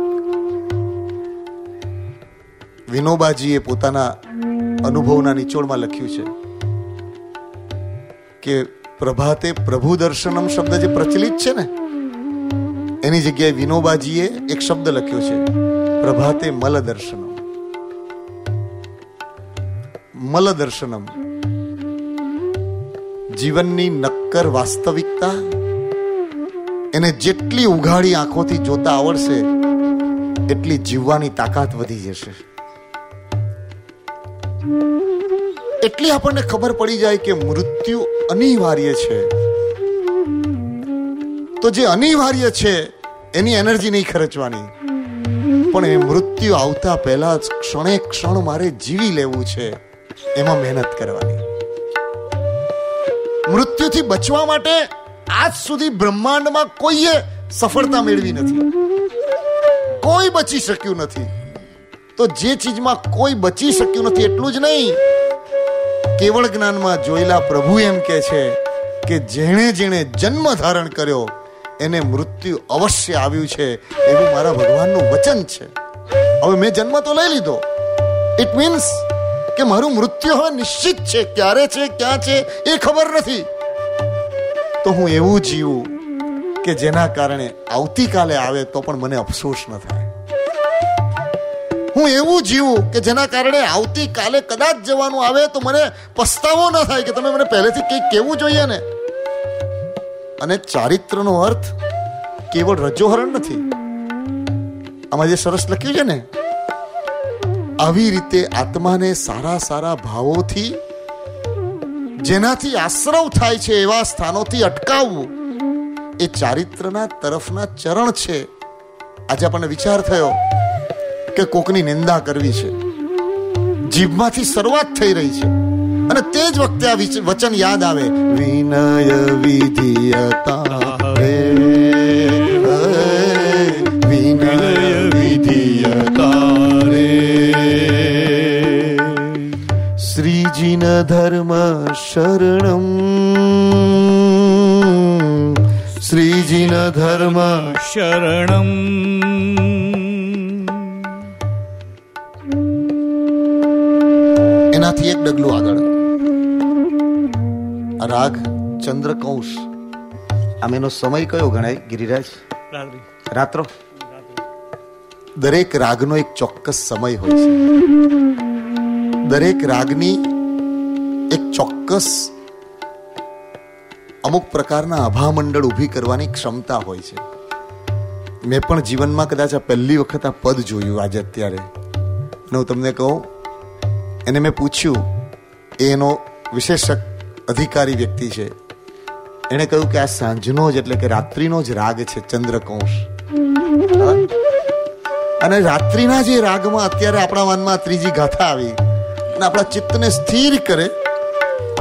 વિનોબાજીએ પોતાના અનુભવના નિચોડમાં લખ્યું છે કે પ્રભાતે પ્રભુ દર્શનમ શબ્દ જે પ્રચલિત છે ને, એની જગ્યાએ વિનોબાજીએ એક શબ્દ લખ્યો છે, પ્રભાતે મલ દર્શનમ. મલ દર્શનમ જીવનની નક્કર વાસ્તવિકતા, એને જેટલી ઉઘાડી આંખોથી જોતા આવડશે એટલી જીવવાની તાકાત વધી જશે. એટલી આપણને ખબર પડી જાય કે મૃત્યુ અનિવાર્ય છે, તો જે અનિવાર્ય છે એની એનર્જી નહીં ખર્ચવાની, પણ એ મૃત્યુ આવતા પહેલા જ ક્ષણે ક્ષણ મારે જીવી લેવું છે, એમાં મહેનત કરવાની. મૃત્યુથી બચવા માટે આજ સુધી બ્રહ્માંડમાં કોઈએ સફળતા મેળવી નથી, કોઈ બચી શક્યું નથી. તો જે ચીજમાં કોઈ બચી શક્યું નથી એટલું જ નહીં, કેવળ જ્ઞાનમાં જોયેલા પ્રભુ એમ કહે છે કે જેણે જેણે જન્મ ધારણ કર્યો એને મૃત્યુ અવશ્ય આવ્યું છે, એવું મારા ભગવાનનું વચન છે. હવે મેં જન્મ તો લઈ લીધો, ઇટ મીન્સ કે મારું મૃત્યુ હવે નિશ્ચિત છે. ક્યારે છે, ક્યાં છે એ ખબર નથી. તો હું એવું જીવું કે જેના કારણે આવતીકાલે આવે તો પણ મને અફસોસ ન થાય. હું એવું જીવું કે જેના કારણે આવતીકાલે કદાચ જવાનું આવે તો મને પસ્તાવો ન થાય કે તમે મને પહેલેથી કંઈક કહેવું જોઈએ ને. અને ચારિત્રનો અર્થ કેવળ રજોહરણ નથી. આમાં જે સરસ લખ્યું છે ને, આવી રીતે આત્માને સારા સારા ભાવોથી, જેનાથી આશ્રવ થાય છે એવા સ્થાનોથી અટકાવવું, એ ચારિત્રના તરફના ચરણ છે. આજે આપણને વિચાર થયો કે કોકની નિંદા કરવી છે, જીભમાંથી શરૂઆત થઈ રહી છે, અને તે જ વખતે આ વચન યાદ આવે, વિનય વિધિયતા રે, વિનય વિધિયતા રે, શ્રીજીન ધર્મ શરણમ, શ્રીજીન ધર્મ શરણમ. એનાથી એક ડગલું આગળ રાગ ચંદ્રકૌશ. આમ એનો સમય કયો ગણાય ગિરિરાજ? રાત્રો. દરેક રાગનો એક ચોક્કસ સમય હોય છે. દરેક રાગની એક ચોક્કસ અમુક પ્રકારના આભામંડળ ઊભી કરવાની ક્ષમતા હોય છે. મેં પણ જીવનમાં કદાચ આ પહેલી વખત આ પદ જોયું આજે અત્યારે. હું તમને કહું, એને મેં પૂછ્યું, એનો વિશેષક અધિકારી વ્યક્તિ છે, એને કહ્યું કે આ સાંજનો જ એટલે કે રાત્રિનો જ રાગ છે ચંદ્રકૌશ. અને રાત્રિના જે રાગમાં અત્યારે આપણા મનમાં ત્રીજી ગાથા આવી અને આપણા ચિત્તને સ્થિર કરે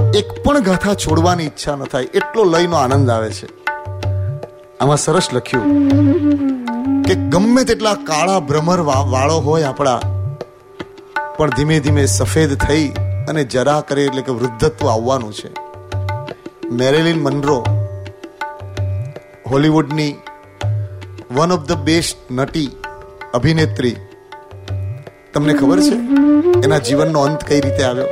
એક પણ ગાથા છોડવાની ઈચ્છા ન થાય, એટલો લયનો આનંદ આવે છે. આમાં સરસ લખ્યું કે ગમે તેટલા કાળા ભ્રમર વાળો હોય આપણા, પણ ધીમે ધીમે સફેદ થઈ અને જરા કરે એટલે કે વૃદ્ધત્વ આવવાનું છે. મેરિલિન મનરો, હોલીવુડની વન ઓફ ધ બેસ્ટ નટી અભિનેત્રી, તમને ખબર છે એના જીવનનો અંત કઈ રીતે આવ્યો?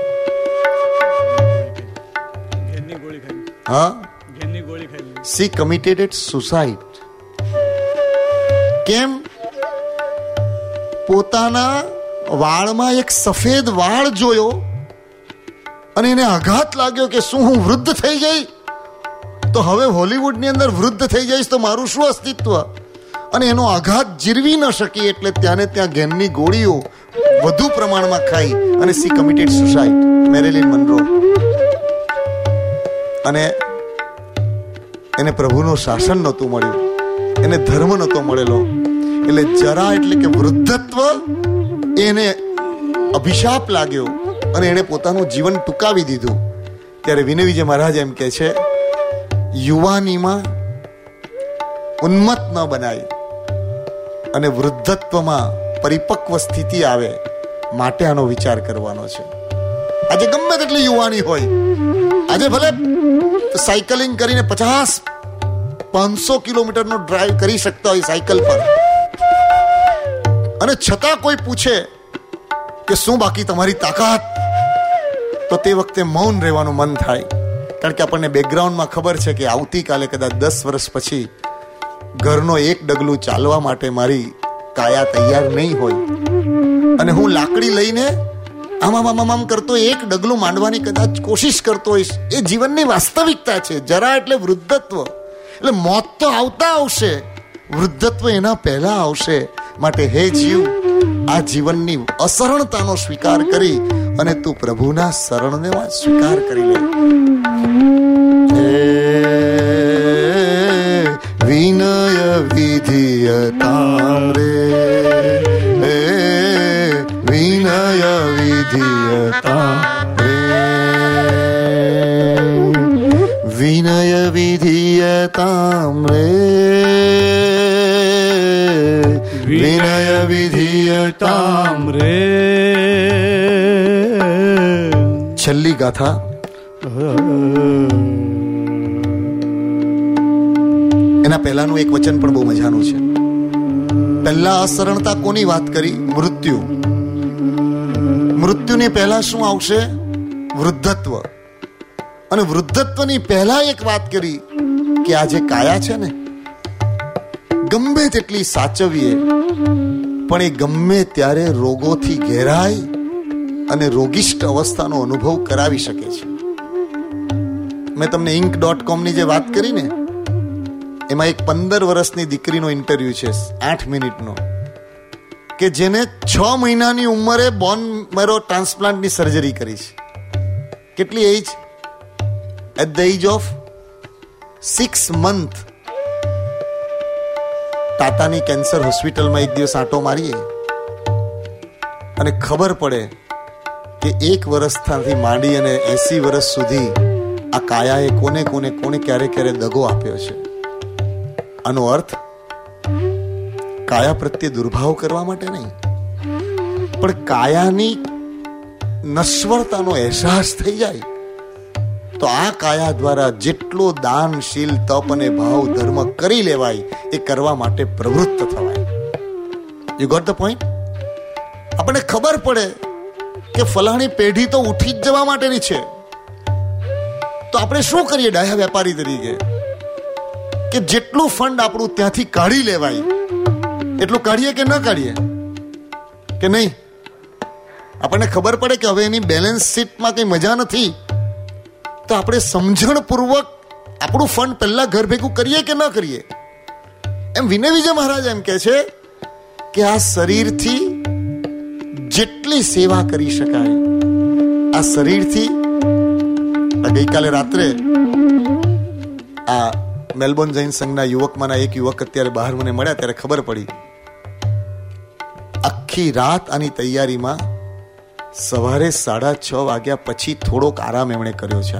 હા, she committed suicide. કેમ? પોતાના વાળમાં એક સફેદ વાળ જોયો અને એને આઘાત લાગ્યો કે શું હું વૃદ્ધ થઈ ગઈ? તો હવે હોલીવુડની અંદર વૃદ્ધ થઈ જઈશ તો મારું શું અસ્તિત્વ? અને એનો આઘાત જીરવી ન શકી એટલે ત્યાં ને ત્યાં ઘેનની ગોળીઓ વધુ પ્રમાણમાં ખાઈ અને she committed suicide, Marilyn Monroe. અને એને પ્રભુનું શાસન નહોતું મળ્યું, એને ધર્મ નહોતો મળેલો, એટલે જરા એટલે કે વૃદ્ધત્વ એને અભિશાપ લાગ્યો અને એને પોતાનું જીવન ટૂંકાવી દીધું. ત્યારે વિનય વિજય મહારાજ એમ કહે છે, યુવાનીમાં ઉન્મત્ત ન બનાય અને વૃદ્ધત્વમાં પરિપક્વ સ્થિતિ આવે માટે આનો વિચાર કરવાનો છે. આજે ગમે તેટલી યુવાની હોય, આજે ભલે સાયકલિંગ કરીને પચાસ પાંચસો કિલોમીટરનો ડ્રાઈવ કરી શકતા હોય સાયકલ પર, અને છતાં કોઈ પૂછે કે શું બાકી તમારી તાકાત, તો તે વખતે મૌન રહેવાનું મન થાય. કારણ કે આપણને બેકગ્રાઉન્ડમાં ખબર છે કે આવતીકાલે કદાચ દસ વર્ષ પછી ઘરનો એક ડગલું ચાલવા માટે મારી કાયા તૈયાર નહીં હોય, અને હું લાકડી લઈને આમ આમ આમ કરતો એક ડગલું માંડવાની કદાચ કોશિશ કરતો હોઈશ. એ જીવનની વાસ્તવિકતા છે. જરા એટલે વૃદ્ધત્વ, એટલે મોત તો આવતા આવશે, વૃદ્ધત્વ એના પહેલા આવશે. માટે હે જીવ, આ જીવનની અસરણતાનો સ્વીકાર કરી અને તું પ્રભુના શરણને સ્વીકાર કરી લે. વિનય વિધિયતામ રે, વિનય વિધિયતામ રે, વિનય વિધિયતામ રે, વિનય વિધિયતામ રે. છેલ્લી ગાથા એના પહેલાનું એક વચન પણ બહુ મજાનું છે. પહેલા અસરણતા કોની વાત કરી? મૃત્યુ. મૃત્યુની પહેલા શું આવશે? વૃદ્ધત્વ. અને વૃદ્ધત્વની પહેલા એક વાત કરી કે આ જે કાયા છે ને, ગમે તેટલી સાચવીએ પણ એ ગમે ત્યારે રોગોથી ઘેરાય અને રોગિષ્ટ અવસ્થાનો અનુભવ કરાવી શકે છે. મેં તમને ઇન્ક ડોટ કોમ ની જે વાત કરી ને, એમાં એક પંદર વર્ષની દીકરીનો ઇન્ટરવ્યુ છે, આઠ મિનિટનો, કે જેને છ મહિનાની ઉંમરે બોન મેરો ટ્રાન્સપ્લાન્ટની સર્જરી કરી છે. કેટલી age? At the age of six month. ટાટાની કેન્સર હોસ્પિટલમાં એક દિવસ આંટો મારીએ અને ખબર પડે કે એક વર્ષથી માંડી અને એસી વર્ષ સુધી આ કાયાએ કોને કોને કોને ક્યારે ક્યારે દગો આપ્યો છે. આનો અર્થ કાયા પ્રત્યે દુર્ભાવ કરવા માટે નહીં, પણ કાયાની નશ્વરતાનો અહેસાસ થઈ જાય તો આ કાયા દ્વારા જેટલો દાનશીલ તપ અને ભાવ ધર્મ કરી લેવાય એ કરવા માટે પ્રવૃત્ત થવાય. You got the point? આપણને ખબર પડે કે ફલાણી પેઢી તો ઉઠી જ જવા માટેની છે, તો આપણે શું કરીએ ડાયા વેપારી તરીકે કે જેટલું ફંડ આપણું ત્યાંથી કાઢી લેવાય એટલું કાઢીએ કે ન કાઢીએ કે નહીં? આપણને ખબર પડે કે હવે એની બેલેન્સ શીટમાં કઈ મજા નથી, તો આપણે સમજણપૂર્વક આપણું ફંડ પહેલા ઘર ભેગું કરીએ કે ન કરીએ? એમ વિનય વિજય મહારાજ એમ કહે છે કે આ શરીરથી જેટલી સેવા કરી શકાય, આ શરીરથી. ગઈકાલે રાત્રે આ મેલબોર્ન જૈન સંઘના યુવકમાંના એક યુવક અત્યારે બહાર મને મળ્યા ત્યારે ખબર પડી આખી રાત આની તૈયારીમાં સવારે સાડા છ વાગ્યા પછી થોડોક આરામ એમણે કર્યો છે.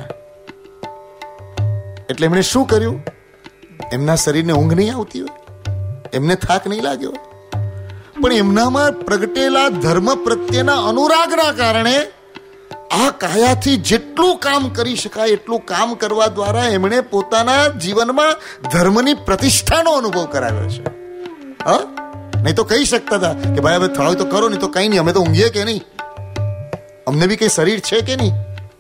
એટલે એમણે શું કર્યું? એમના શરીરને ઊંઘ નહીં આવતી હોય, એમને થાક નહીં લાગ્યો, પણ એમનામાં પ્રગટેલા ધર્મ પ્રત્યેના અનુરાગના કારણે આ કાયાથી જેટલું કામ કરી શકાય એટલું કામ કરવા દ્વારા એમણે પોતાના જીવનમાં ધર્મની પ્રતિષ્ઠાનો અનુભવ કરાવ્યો છે. હા, નહીં તો કહી શકતા હતા કે ભાઈ હવે થાય તો કરો, નહીં તો કઈ નહીં, અમે તો ઊંઘીએ કે નહીં, અમને બી કઈ શરીર છે કે નહીં.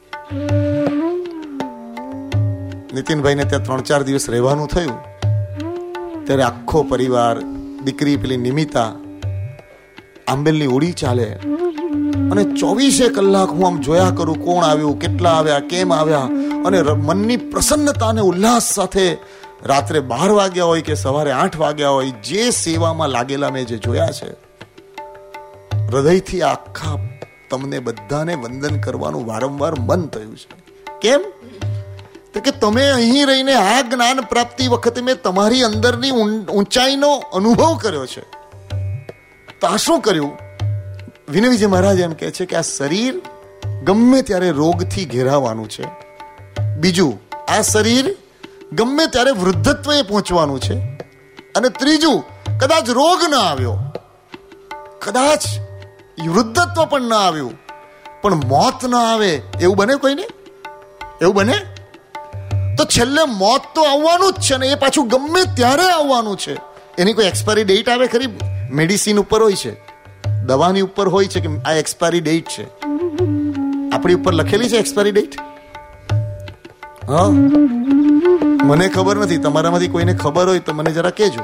નીતિનભાઈને ત્યાં ત્રણ ચાર દિવસ રહેવાનું થયું ત્યારે આખો પરિવાર, દીકરી પેલી નિમિતા આંબેલની ઓળી ચાલે અને ચોવીસે કલાક હું આમ જોયા કરું કોણ આવ્યું, કેટલા આવ્યા, કેમ આવ્યા, અને મનની પ્રસન્નતા અને ઉલ્લાસ સાથે રાત્રે બાર વાગ્યા હોય કે સવારે આઠ વાગ્યા હોય, જે સેવામાં લાગેલા મેં જે જોયા છે, હૃદયથી આખા તમને બધાને વંદન કરવાનું વારંવાર મન થયું છે. કેમ? તો કે તમે અહીં રહીને આ જ્ઞાન પ્રાપ્તિ વખતે મેં તમારી અંદરની ઊંચાઈનો અનુભવ કર્યો છે. તો આ શું કર્યું? વિનય વિજય મહારાજ એમ કહે છે કે આ શરીર ગમે ત્યારે રોગથી ઘેરાવાનું છે. બીજું, આ શરીર ગમે ત્યારે વૃદ્ધત્વએ પહોંચવાનું છે. અને ત્રીજું, કદાચ રોગ ન આવ્યો, કદાચ વૃદ્ધત્વ પણ ના આવ્યું, પણ મોત ના આવે, એવું બને કોઈને? એવું બને? તો છેલ્લે મોત તો આવવાનું જ છે ને, એ પાછું ગમે ત્યારે આવવાનું છે. એની કોઈ એક્સપાયરી ડેટ આવે ખરી? મેડિસિન ઉપર હોય છે, દવાની ઉપર હોય છે કે આ એક્સપાયરી ડેટ છે. આપણી ઉપર લખેલી છે એક્સપાયરી ડેટ? હા, મને ખબર નથી, તમારામાંથી કોઈને ખબર હોય તો મને જરા કહેજો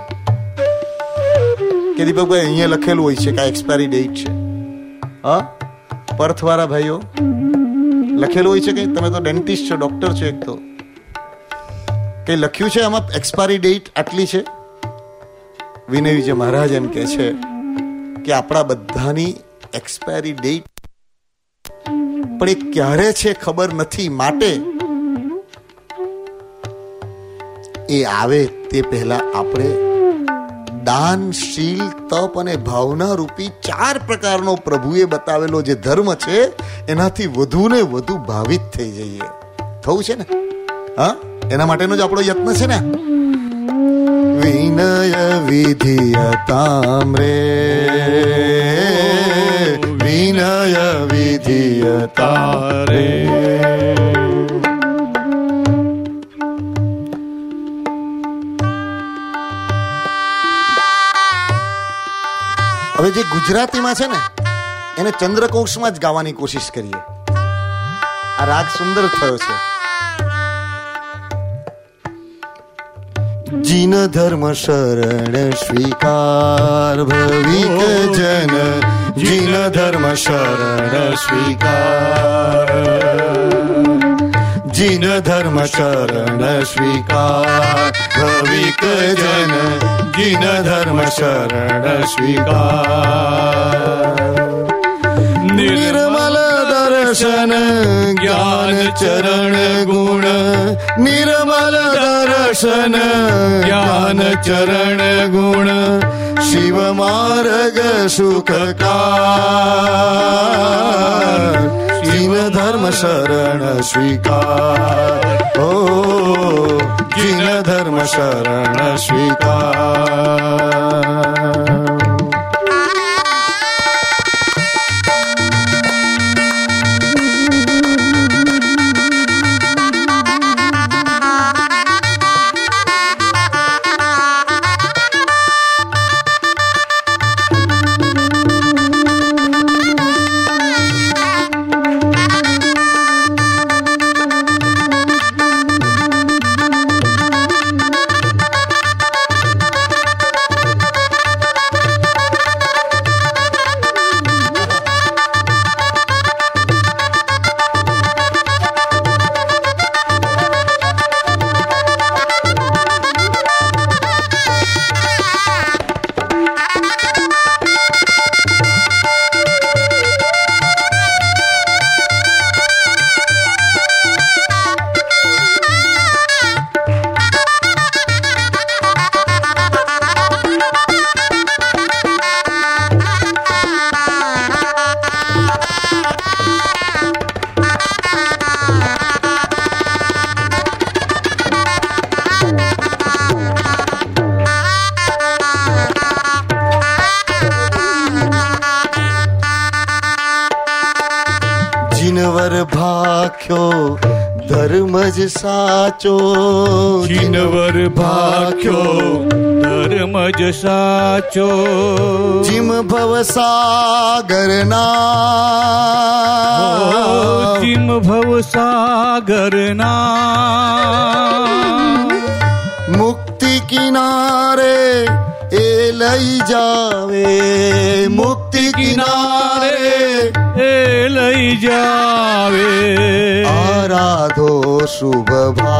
કે દીપકભાઈ અહીંયા લખેલું હોય છે કે આ એક્સપાયરી ડેટ છે. હા, પર્થવાળા ભાઈઓ, લખેલું હોય છે કે તમે તો ડેન્ટિસ્ટ છો, ડોક્ટર છો, એક તો કઈ લખ્યું છે આમાં એક્સપાયરી ડેટ આટલી છે? વિનય વિજય મહારાજ એમ કે છે કે આપણા બધાની એક્સપાયરી ડેટ પણ એ ક્યારે છે ખબર નથી, માટે એ આવે તે પહેલા આપણે દાન, શીલ, તપ અને ભાવના રૂપી ચાર પ્રકારનો પ્રભુએ બતાવેલો જે ધર્મ છે એનાથી વધુ ને વધુ ભાવિત થઈ જઈએ. થવું છે ને? હા, એના માટેનો જ આપણો યત્ન છે ને. વિનય વિધિયતામ રે, વિનય વિધિયતા રે. હવે જે ગુજરાતીમાં છે ને એને ચંદ્રકોશમાં જ ગાવાની કોશિશ કરીએ. આ રાગ સુંદર થયો છે. જીન ધર્મ શરણ સ્વીકાર ભવિક જન, જીન ધર્મ શરણ સ્વીકાર, જીન ધર્મ શરણ સ્વીકાર ભવિક જન, જીન ધર્મ શરણ સ્વીકાર. નિર્મલ દર્શન જ્ઞાન ચરણ ગુણ, નિર્મલ દર્શન જ્ઞાન ચરણ ગુણ, શિવ માર્ગ સુખકાર, જીન ધર્મ શરણ સ્વીકાર. ઓ જીન ધર્મ શરણ સ્વીકાર. જીનવર ભાખ્યો ધર્મ જ સાચો, જીનવર ભાખ્યો ધર્મ જ સાચો, જીમ ભવ સાગરના, જીમ ભવ સાગરના, મુક્તિ કિનારે એ લઈ જાવે, મુક્તિ કિનારે એ લઈ જાવે, આરાધો શુભ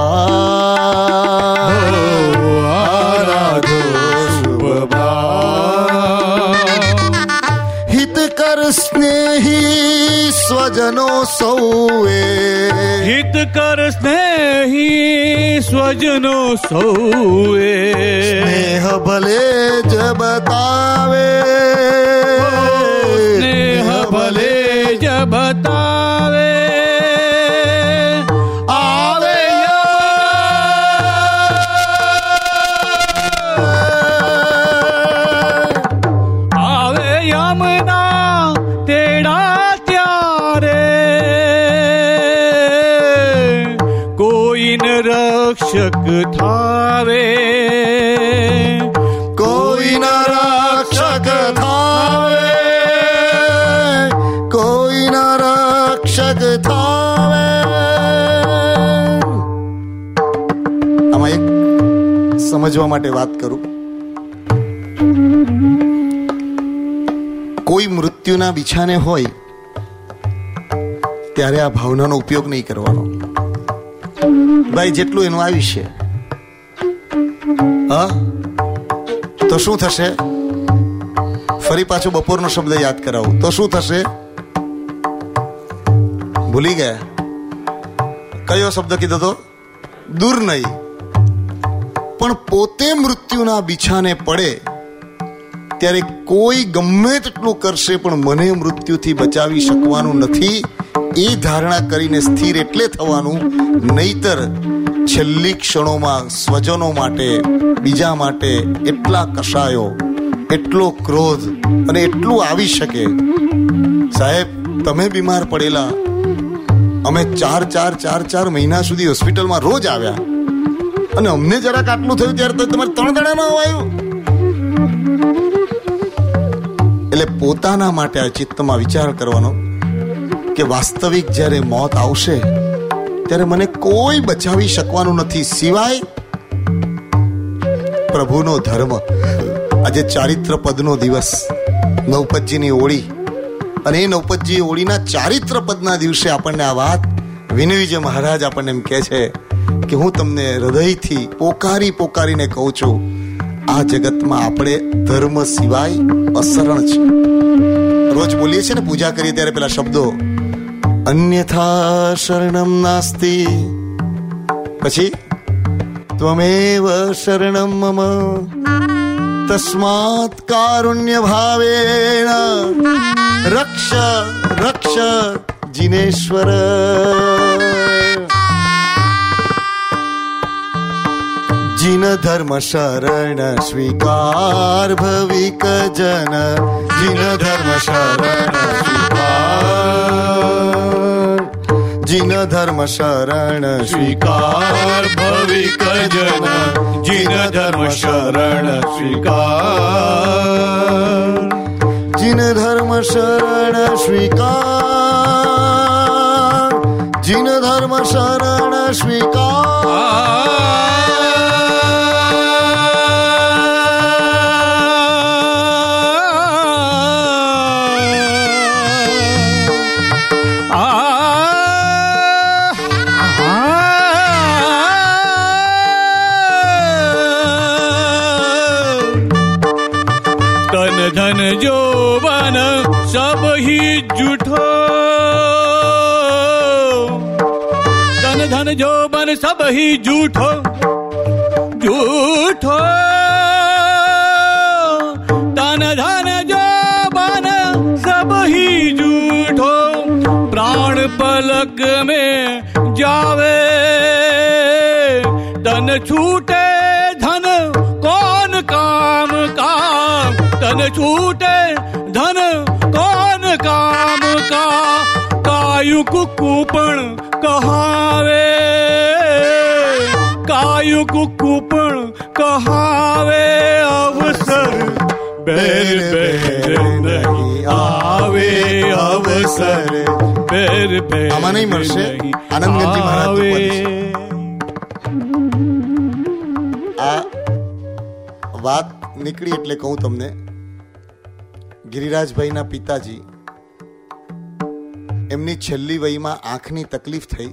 ભાવ, આરાધો શુભ ભાવ, હિત કર સ્નેહી સ્વજનો સૌએ, હિત કર સ્નેહી સ્વજનો સૌએ, સ્નેહ ભલે જ બતાવે, સ્નેહ ભલે જ બતાવે, આવે આવે યમના તેડા ત્યારે, કોઈન રક્ષક થાવે, કોઈ ન રક્ષક થાવે, કોઈ ન રક્ષક થાવે. આમાં એક સમજવા માટે વાત કરું. કોઈ મૃત્યુના બિછાને હોય ત્યારે આ ભાવનાનો ઉપયોગ નહીં કરવાનો. ભાઈ જેટલું એનું આયુષ્ય, હા તો શું થશે? ફરી પાછો બપોરનો શબ્દ યાદ કરાવું તો શું થશે? ભૂલી ગયા? કયો શબ્દ કીધો તો? દૂર નહીં. પણ પોતે મૃત્યુના બિછાને પડે ત્યારે કોઈ ગમે તેટલું કરશે પણ મને મૃત્યુથી બચાવી શકવાનું નથી એ ધારણા કરીને સ્થિર એટલે થવાનું. નહીતર છેલ્લી ક્ષણોમાં સ્વજનો માટે, બીજા માટે એટલા કશાયો, એટલો ક્રોધ અને એટલું આવી શકે. સાહેબ તમે બીમાર પડેલા, અમે ચાર ચાર ચાર ચાર મહિના સુધી હોસ્પિટલમાં રોજ આવ્યા અને અમને જરાક આટલું થયું ત્યારે તો તમારે ત્રણ દાડા ના આવ્યું. એટલે પોતાના માટે આ ચિત્તમાં વિચાર કરવાનો કે વાસ્તવિક જ્યારે મોત આવશે ત્યારે મને કોઈ બચાવી શકવાનું નથી સિવાય પ્રભુનો ધર્મ. આજે ચારિત્ર પદનો દિવસ, નવપતજીની ઓળી, અને એ નવપતજી ઓળીના ચારિત્ર પદના દિવસે આપણને આ વાત વિનયજી મહારાજ આપણને એમ કહે છે કે હું તમને હૃદયથી પોકારી પોકારીને કહું છું, આ જગતમાં આપણે ધર્મ સિવાય અસરણ છે. રોજ બોલીએ છીએ ને પૂજા કરીએ ત્યારે પેલા શબ્દો, અન્યથા શરણમ નાસ્તિ, પછી ત્વમેવ શરણમ મમ, તસ્માત કારુણ્ય ભાવેન રક્ષ રક્ષ જીનેશ્વર. જીન ધર્મ શરણ સ્વીકાર ભવિક જન, જીન ધર્મ શરણ સ્વીકાર, જીન ધર્મ શરણ સ્વીકાર ભવિક જન, જીન ધર્મ શરણ સ્વીકાર, જીન ધર્મ શરણ સ્વીકાર, જીન ધર્મ શરણ સ્વીકાર. धन जोबन सब ही झूठो, धन धन जोबन सब ही झूठो, झूठो धन धन जोबन सब ही झूठो, प्राण पलक में जावे, धन छूटे धन कौन काम का, धन छूटे धन कौन काम का, कायुक कुपण कहावे, कायुक कुपण कहावे, अवसर बेर बेर नहीं आवे, अवसर बेर बेर આમાં નહીં મળશે. આનંદગંજી મહારાજ આ વાત નીકળી એટલે કહું તમને, ગિરિરાજભાઈના પિતાજી એમની છેલ્લી વયમાં આંખની તકલીફ થઈ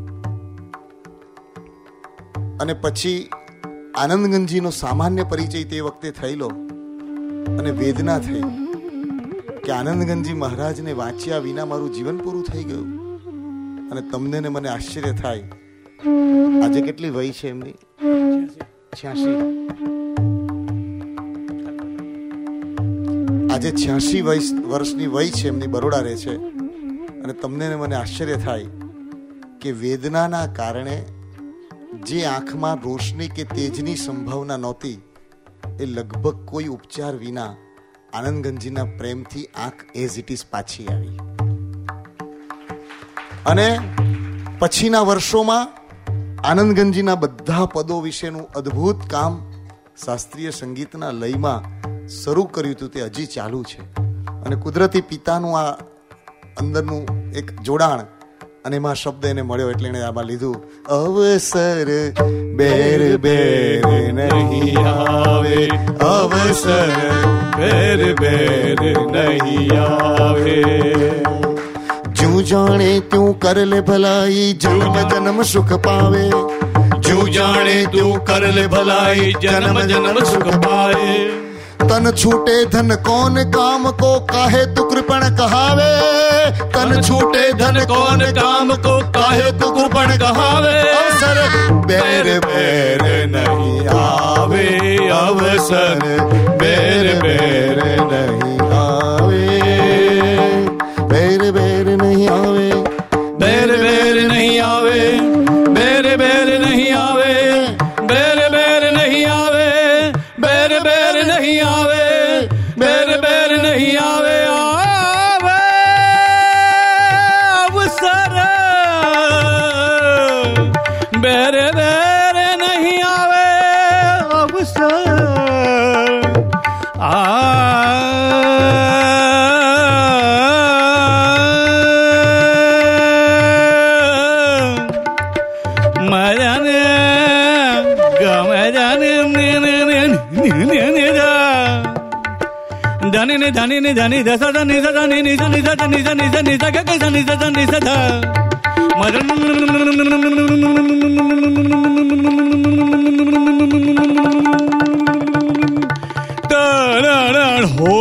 અને પછી આનંદગંજીનો સામાન્ય પરિચય તે વખતે થયેલો અને વેદના થઈ કે આનંદગંજી મહારાજને વાંચ્યા વિના મારું જીવન પૂરું થઈ ગયું. અને તમને ને મને આશ્ચર્ય થાય, આજે કેટલી વય છે એમની? છ્યાસી. આજે છ્યાસી વર્ષની વય છે એમની, બરોડા રહે છે. અને તમને ને મને આશ્ચર્ય થાય કે વેદનાના કારણે જે આંખમાં રોશની કે તેજની સંભાવના નહોતી, એ લગભગ કોઈ ઉપચાર વિના આનંદગંજીના પ્રેમથી આંખ એઝ ઇટ ઇઝ પાછી આવી. અને પછીના વર્ષોમાં આનંદગંજીના બધા પદો વિશેનું અદ્ભુત કામ શાસ્ત્રીય સંગીતના લયમાં શરૂ કર્યું હતું, તે હજી ચાલુ છે. અને કુદરતી પિતાનું આ અંદરનું એક જોડાણ અને એમાં શબ્દ એને મળ્યો એટલે એને આમાં લીધું. અવસર બેર બેર નહીં આવે, અવસર બેર બેર નહીં આવે, જું જાણે તું કર લે ભલાઈ, જન્મ જન્મ સુખ પાવે, જું જાણે તું કર લે ભલાઈ, જન્મ જન્મ સુખ પાવે, તન છૂટે ધન કોન કામ કો, કાહે તુ કૃપણ કહાવે, તન છૂટે ધન કોન કામ કો, કાહે તુ કૃપણ કહાવે, અવસર બેર બેર નહીં આવે, અવસર બેર બેર નહીં આવે, બેર બેર નહીં આવે, બેર બેર નહીં આવે, બેર બેર નહીં આવે, બેર બેર નહીં આવે, બેર બેર નહીં આવે, બેર બેર નહીં આવે, આવે અવસર બેર બેર નહીં આવે, અવસર આ ધની ધની ની ધની દસ ધની ધની નિ ધની ધની ધની ધની ધગ કે ધની ધની ધા મરણ તરણ હો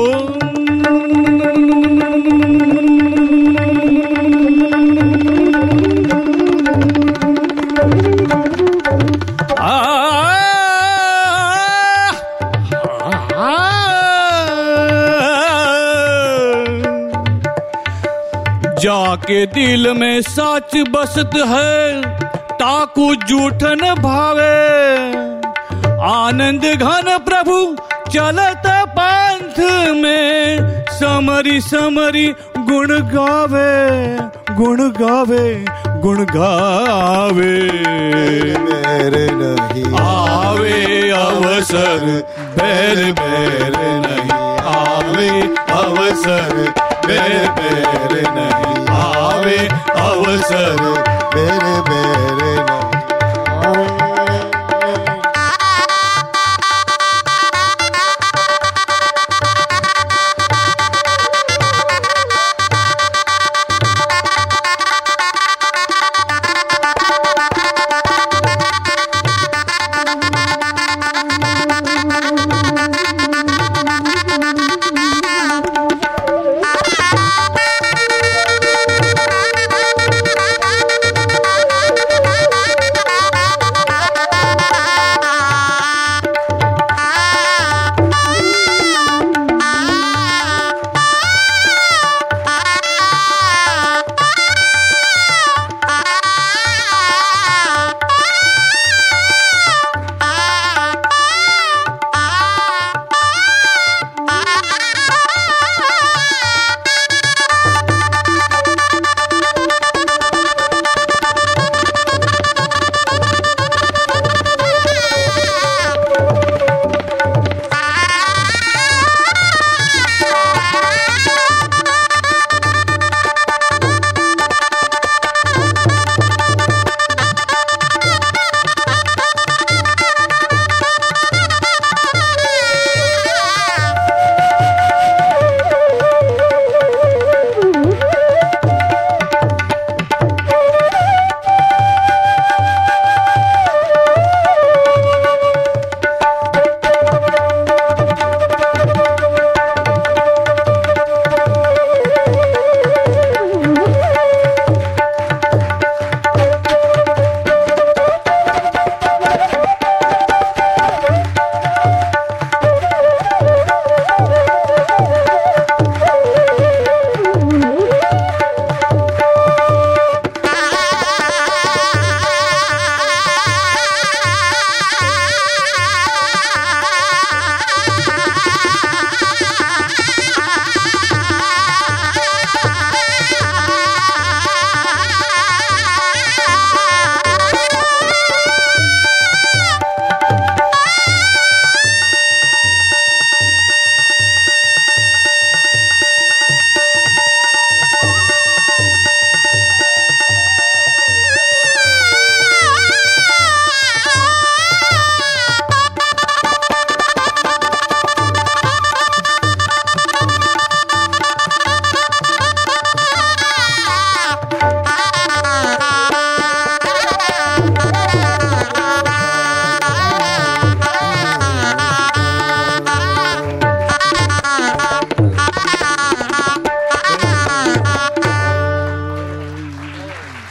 जाके दिल में साच बसत है, ताकू झूठ न भावे, आनंद घन प्रभु चलत पंथ में, समरी समरी गुण गावे, गुण गावे, गुण गावे, बेर नहीं आवे, अवसर बेर बेर नहीं आवे, अवसर बेर बेर नहीं आवे, अवसर बेर बेर नहीं आवे.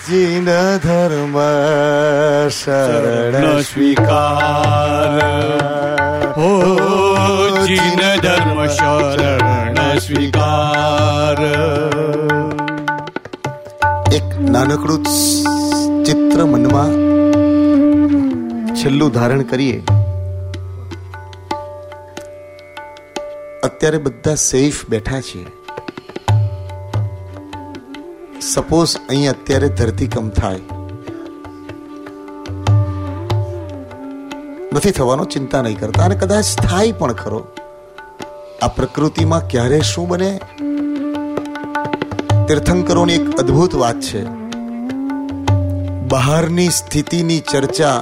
જીન ધર્મ શરણ સ્વીકાર, હો જીન ધર્મ શરણ સ્વીકાર. એક નાનકડું ચિત્ર મનમાં છેલ્લું ધારણ કરીએ. અત્યારે બધા સેફ બેઠા છીએ. સપોઝ અહીં અત્યારે ધરતીકંપ થાય, નથી થવાનો, ચિંતા નહીં કરતા, અને કદાચ થાય પણ ખરો. આ પ્રકૃતિમાં ક્યારે શું બને, તીર્થંકરોની એક અદ્ભુત વાત છે. બહારની સ્થિતિની ચર્ચા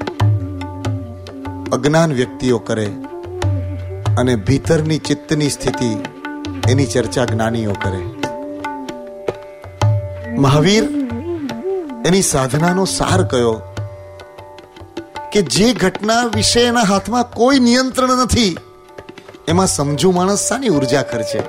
અજ્ઞાન વ્યક્તિઓ કરે અને ભીતરની ચિત્તની સ્થિતિ એની ચર્ચા જ્ઞાનીઓ કરે. મહાવીર એની સાધનાનો સાર કયો કે જે ઘટના વિશે એના હાથમાં કોઈ નિયંત્રણ નથી, એમાં સમજુ માણસ શાની ઉર્જા ખર્ચે?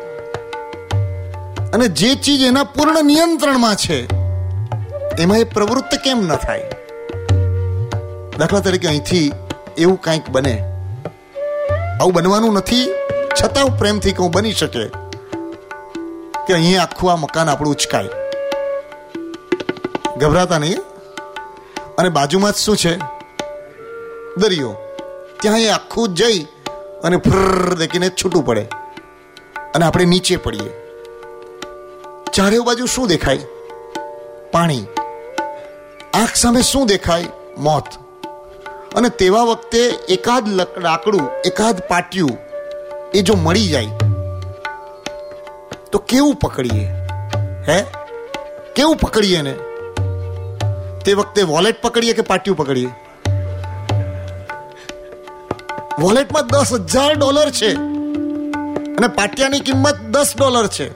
અને જે ચીજ એના પૂર્ણ નિયંત્રણમાં છે એમાં એ પ્રવૃત્ત કેમ ન થાય? દાખલા તરીકે અહીંથી એવું કંઈક બને, આવું બનવાનું નથી, છતાં પ્રેમથી કહું બની શકે કે અહીં આખું આ મકાન આપણું ઉચકાય. ગભરાતા નહીં. અને બાજુમાં જ શું છે? દરિયો. ત્યાં એ આખું જઈ અને ફર દેખીને છૂટું પડે અને આપણે નીચે પડીએ. ચારે બાજુ શું દેખાય? પાણી. આંખ સામે શું દેખાય? મોત. અને તેવા વખતે એકાદ લાકડું, એકાદ પાટિયું એ જો મળી જાય તો કેવું પકડીએ? હે, કેવું પકડીએ ને? તે વખતે વોલેટ પકડીએ કે પાટિયું પકડીએ? વોલેટમાં દસ હજાર ડોલર છે અને પાટિયાની કિંમત દસ ડોલર છે.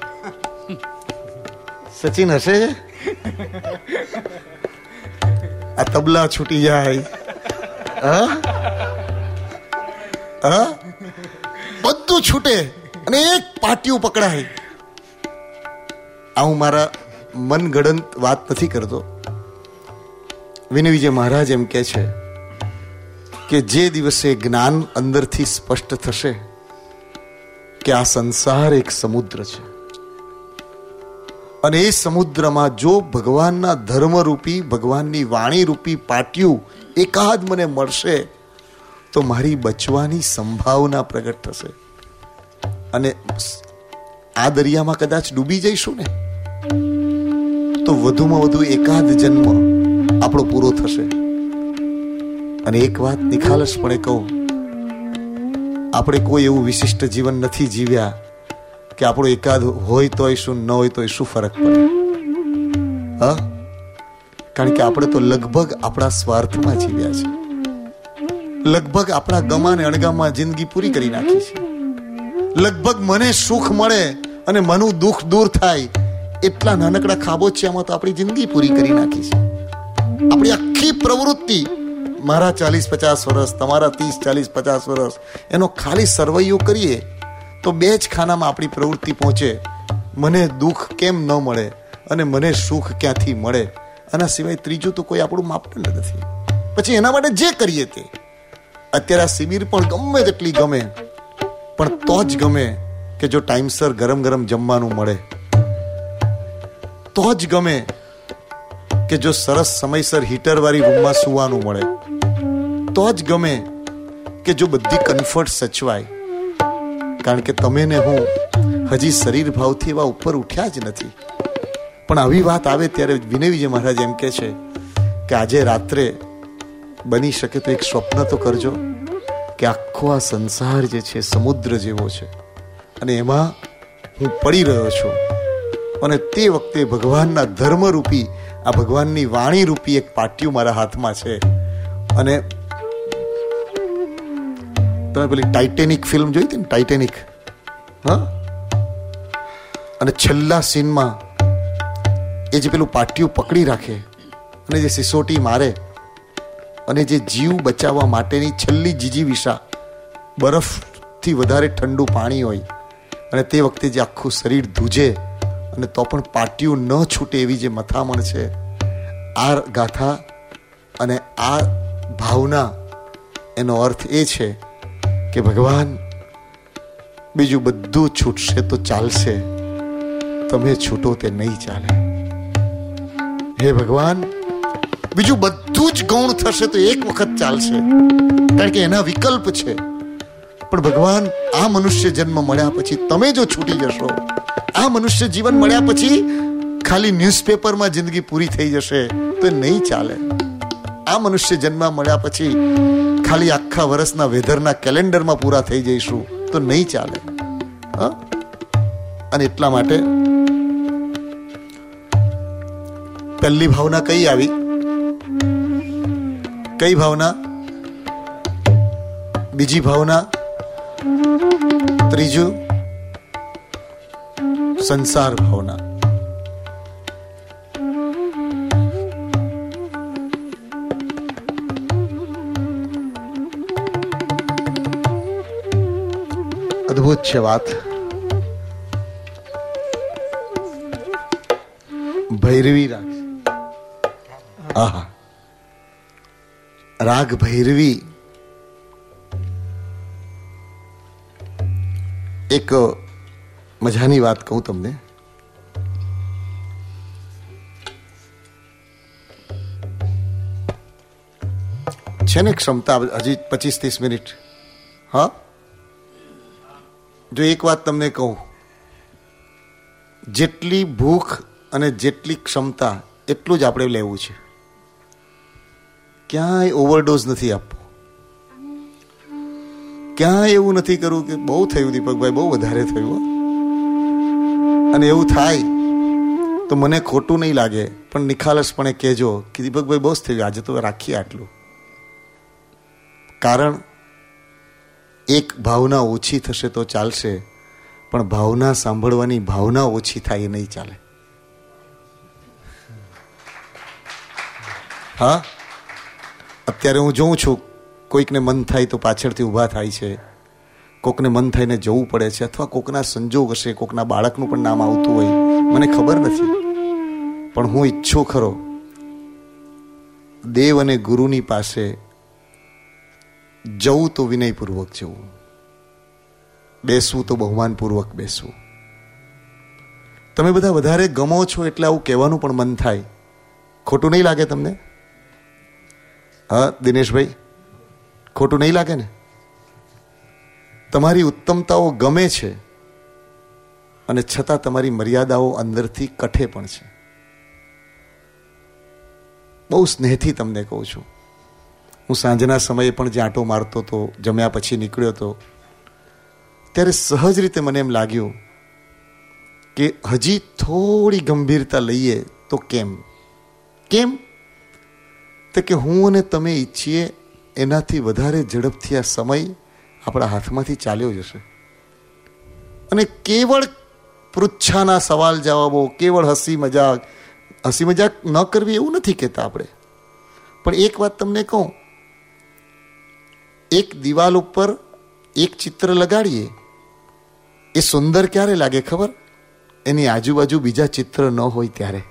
સચિન હશે છે? આ તબલા છૂટી જાય, બધું છૂટે અને એક પાટિયું પકડાય. આ હું મારા મનગઢંત વાત નથી કરતો. વિનય વિજય મહારાજ એમ કે છે કે જે દિવસે જ્ઞાન અંદરથી સ્પષ્ટ થશે કે આ સંસાર એક સમુદ્ર છે અને એ સમુદ્રમાં જો ભગવાનના ધર્મરૂપી, ભગવાનની વાણી રૂપી પાટિયું એકાદ મને મળશે તો મારી બચવાની સંભાવના પ્રગટ થશે. અને આ દરિયામાં કદાચ ડૂબી જઈશું ને તો વધુમાં વધુ એકાદ જન્મ આપણો પૂરો થશે. અને એક વાત નિખાલસપણે કહું, આપણે કોઈ એવું વિશિષ્ટ જીવન નથી જીવ્યા કે આપણો એકાદ હોય તોય શું, ન હોય તોય શું ફરક પડે? હા, કારણ કે આપણે તો લગભગ આપણા સ્વાર્થમાં જીવ્યા છે. લગભગ આપણા ગમા ને અણગામાં જિંદગી પૂરી કરી નાખી છે. લગભગ મને સુખ મળે અને મનું દુઃખ દૂર થાય એટલા નાનકડા ખાબોચિયામાં તો આપણી જિંદગી પૂરી કરી નાખી છે. આપણી આખી પ્રવૃત્તિ, મારા ચાલીસ પચાસ વર્ષ, તમારા ત્રીસ ચાલીસ પચાસ વર્ષ, એનો ખાલી સરવૈયો કરીએ તો બે જ ખાનામાં આપણી પ્રવૃત્તિ પહોંચે. મને દુઃખ કેમ ન મળે અને મને સુખ ક્યાંથી મળે, આના સિવાય ત્રીજું તો કોઈ આપણું માપદંડ નથી. પછી એના માટે જે કરીએ તે. અત્યારે આ શિબિર પણ ગમે તેટલી ગમે, પણ તો જ ગમે કે જો ટાઈમસર ગરમ ગરમ જમવાનું મળે, તો જ ગમે કે જો સરસ સમયસર હીટર વાળી રૂમમાં સુવાનું મળે, તો જ ગમે કે જો બધી કમ્ફર્ટ સચવાય. કારણ કે તમે ને હું હજી શરીર ભાવથી એવા ઉપર ઉઠ્યા જ નથી. પણ આવી વાત આવે ત્યારે વિનય વિજય મહારાજ એમ કે છે કે આજે રાત્રે બની શકે તો એક સ્વપ્ન તો કરજો કે આખો આ સંસાર જે છે સમુદ્ર જેવો છે અને એમાં હું પડી રહ્યો છું. અને તે વખતે ભગવાનના ધર્મરૂપી, આ ભગવાનની વાણી રૂપી એક પાટિયું મારા હાથમાં છે. અને તમે પેલી ટાઇટેનિક ફિલ્મ જોઈ હતી ને, ટાઇટેનિક? હા. અને છેલ્લા સીનમાં એ જે પેલું પાટિયું પકડી રાખે અને જે સિસોટી મારે અને જે જીવ બચાવવા માટેની છેલ્લી જીજીવિષા, બરફથી વધારે ઠંડુ પાણી હોય અને તે વખતે જે આખું શરીર ધ્રુજે અને તો પણ પાટિયું ન છૂટે એવી જે મથામણ છે, આ ગાથા અને આ ભાવના એનો અર્થ એ છે કે ભગવાન, બીજું બધું છૂટશે તો ચાલશે, તમે છૂટો તે નહીં ચાલે. હે ભગવાન, બીજું બધું જ ગૌણ થશે તો એક વખત ચાલશે, કારણ કે એના વિકલ્પ છે. પણ ભગવાન, આ મનુષ્ય જન્મ મળ્યા પછી તમે જો છૂટી જશો, આ મનુષ્ય જીવન મળ્યા પછી ખાલી ન્યૂઝપેપરમાં જિંદગી પૂરી થઈ જશે તો એ નહીં ચાલે. આ મનુષ્ય જન્મ મળ્યા પછી ખાલી આખા વર્ષના વેધરના કેલેન્ડરમાં પૂરા થઈ જઈશું તો નહીં ચાલે. હા, અને એટલા માટે પહેલી ભાવના કઈ આવી? કઈ ભાવના? બીજી ભાવના? ત્રીજું સંસાર ભાવના. અદભુત છે વાત. ભૈરવી રાગ, આહા, રાગ ભૈરવી એક મજાની વાત કહું તમને. છે ને ક્ષમતા હજી પચીસ ત્રીસ મિનિટ. હા, જો એક વાત તમને કહું, જેટલી ભૂખ અને જેટલી ક્ષમતા એટલું જ આપણે લેવું છે. ક્યાંય ઓવરડોઝ નથી આપવો, ક્યાંય એવું નથી કરવું કે બહુ થયું દીપકભાઈ, બહુ વધારે થયું. અને એવું થાય તો મને ખોટું નહીં લાગે, પણ નિખાલસપણે કહેજો કે દીપકભાઈ બહુ જ થયું, આજે તો રાખીએ આટલું. કારણ એક ભાવના ઓછી થશે તો ચાલશે, પણ ભાવના સાંભળવાની ભાવના ઓછી થાય એ નહીં ચાલે. હા, અત્યારે હું જોઉં છું કોઈકને મન થાય તો પાછળથી ઊભા થાય છે, કોકને મન થઈને જવું પડે છે, અથવા કોકના સંજોગ હશે, કોકના બાળકનું પણ નામ આવતું હોય, મને ખબર નથી. પણ હું ઈચ્છું ખરો દેવ અને ગુરુની પાસે જવું તો વિનયપૂર્વક જવું, બેસવું તો બહુમાનપૂર્વક બેસવું. તમે બધા વધારે ગમો છો એટલે આવું કહેવાનું પણ મન થાય. ખોટું નહીં લાગે તમને? હા દિનેશભાઈ, ખોટું નહીં લાગે ને? તમારી ઉત્તમતાઓ ગમે છે અને છતાં તમારી મર્યાદાઓ અંદરથી કઠે પણ છે. બહુ સ્નેહથી તમને કહું છું. હું સાંજના સમયે પણ જે આંટો મારતો હતો, જમ્યા પછી નીકળ્યો હતો, ત્યારે સહજ રીતે મને એમ લાગ્યું કે હજી થોડી ગંભીરતા લઈએ તો કેમ? કેમ? તો કે હું અને તમે ઈચ્છીએ એનાથી વધારે ઝડપથી આ સમય આપણા હાથમાંથી ચાલ્યો જશે. અને કેવળ પૃચ્છાના સવાલ જવાબો, કેવળ હસી મજાક, હસી મજાક ન કરવી એવું નથી કહેતા આપણે. પણ એક વાત તમને કહું, એક દિવાલ ઉપર એક ચિત્ર લગાડીએ, એ સુંદર ક્યારે લાગે ખબર? એની આજુબાજુ બીજા ચિત્ર ન હોય ત્યારે.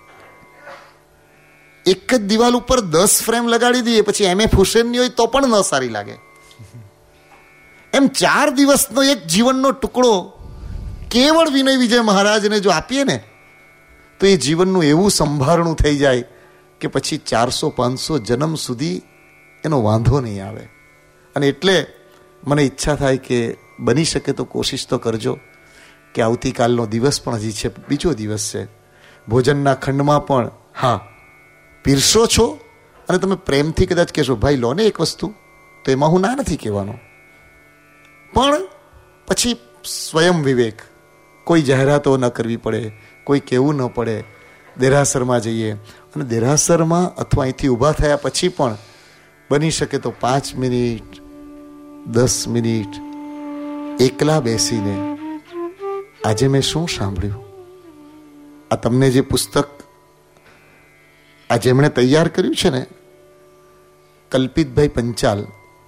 એક જ દિવાલ ઉપર દસ ફ્રેમ લગાડી દઈએ, પછી એમ એફ હુસેનની હોય તો પણ ન સારી લાગે. એમ ચાર દિવસનો એક જીવનનો ટુકડો કેવળ વિનય વિજય મહારાજને જો આપીએ ને, તો એ જીવનનું એવું સંભારણું થઈ જાય કે પછી ચારસો પાંચસો જન્મ સુધી એનો વાંધો નહીં આવે. અને એટલે મને ઈચ્છા થાય કે બની શકે તો કોશિશ તો કરજો કે આવતીકાલનો દિવસ પણ હજી છે, બીજો દિવસ છે, ભોજનના ખંડમાં પણ હા પીરસો છો અને તમે પ્રેમથી કદાચ કહેશો ભાઈ લો ને એક વસ્તુ, તો એમાં હું ના નથી કહેવાનો. પણ પછી સ્વયં વિવેક, કોઈ જાહેરાતો ન કરવી પડે, કોઈ કહેવું ન પડે. દેરાસરમાં જઈએ અને દેરાસરમાં અથવા અહીંથી ઊભા થયા પછી પણ બની શકે તો પાંચ મિનિટ દસ મિનિટ એકલા બેસીને આજે મેં શું સાંભળ્યું, આ તમને જે પુસ્તક આ જેમણે તૈયાર કર્યું છે ને, કલ્પિતભાઈ પંચાલ,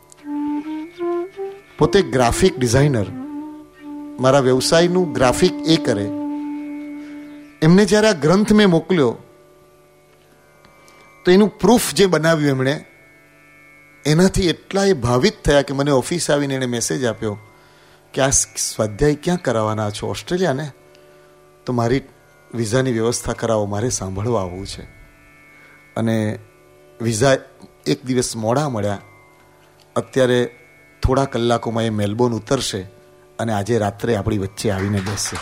પોતે ગ્રાફિક ડિઝાઇનર, મારા વ્યવસાયનું ગ્રાફિક એ કરે. એમને જ્યારે આ ગ્રંથ મેં મોકલ્યો તો એનું પ્રૂફ જે બનાવ્યું એમણે, એનાથી એટલા એ ભાવિત થયા કે મને ઓફિસ આવીને એણે મેસેજ આપ્યો કે આ સ્વાધ્યાય ક્યાં કરાવવાના છો? ઓસ્ટ્રેલિયા ને? તો મારી વિઝાની વ્યવસ્થા કરાવો, મારે સાંભળવા આવવું છે. અને વિઝા એક દિવસ મોડા મળ્યા. અત્યારે થોડા કલાકોમાં એ મેલબોર્ન ઉતરશે અને આજે રાત્રે આપણી વચ્ચે આવીને બેસશે.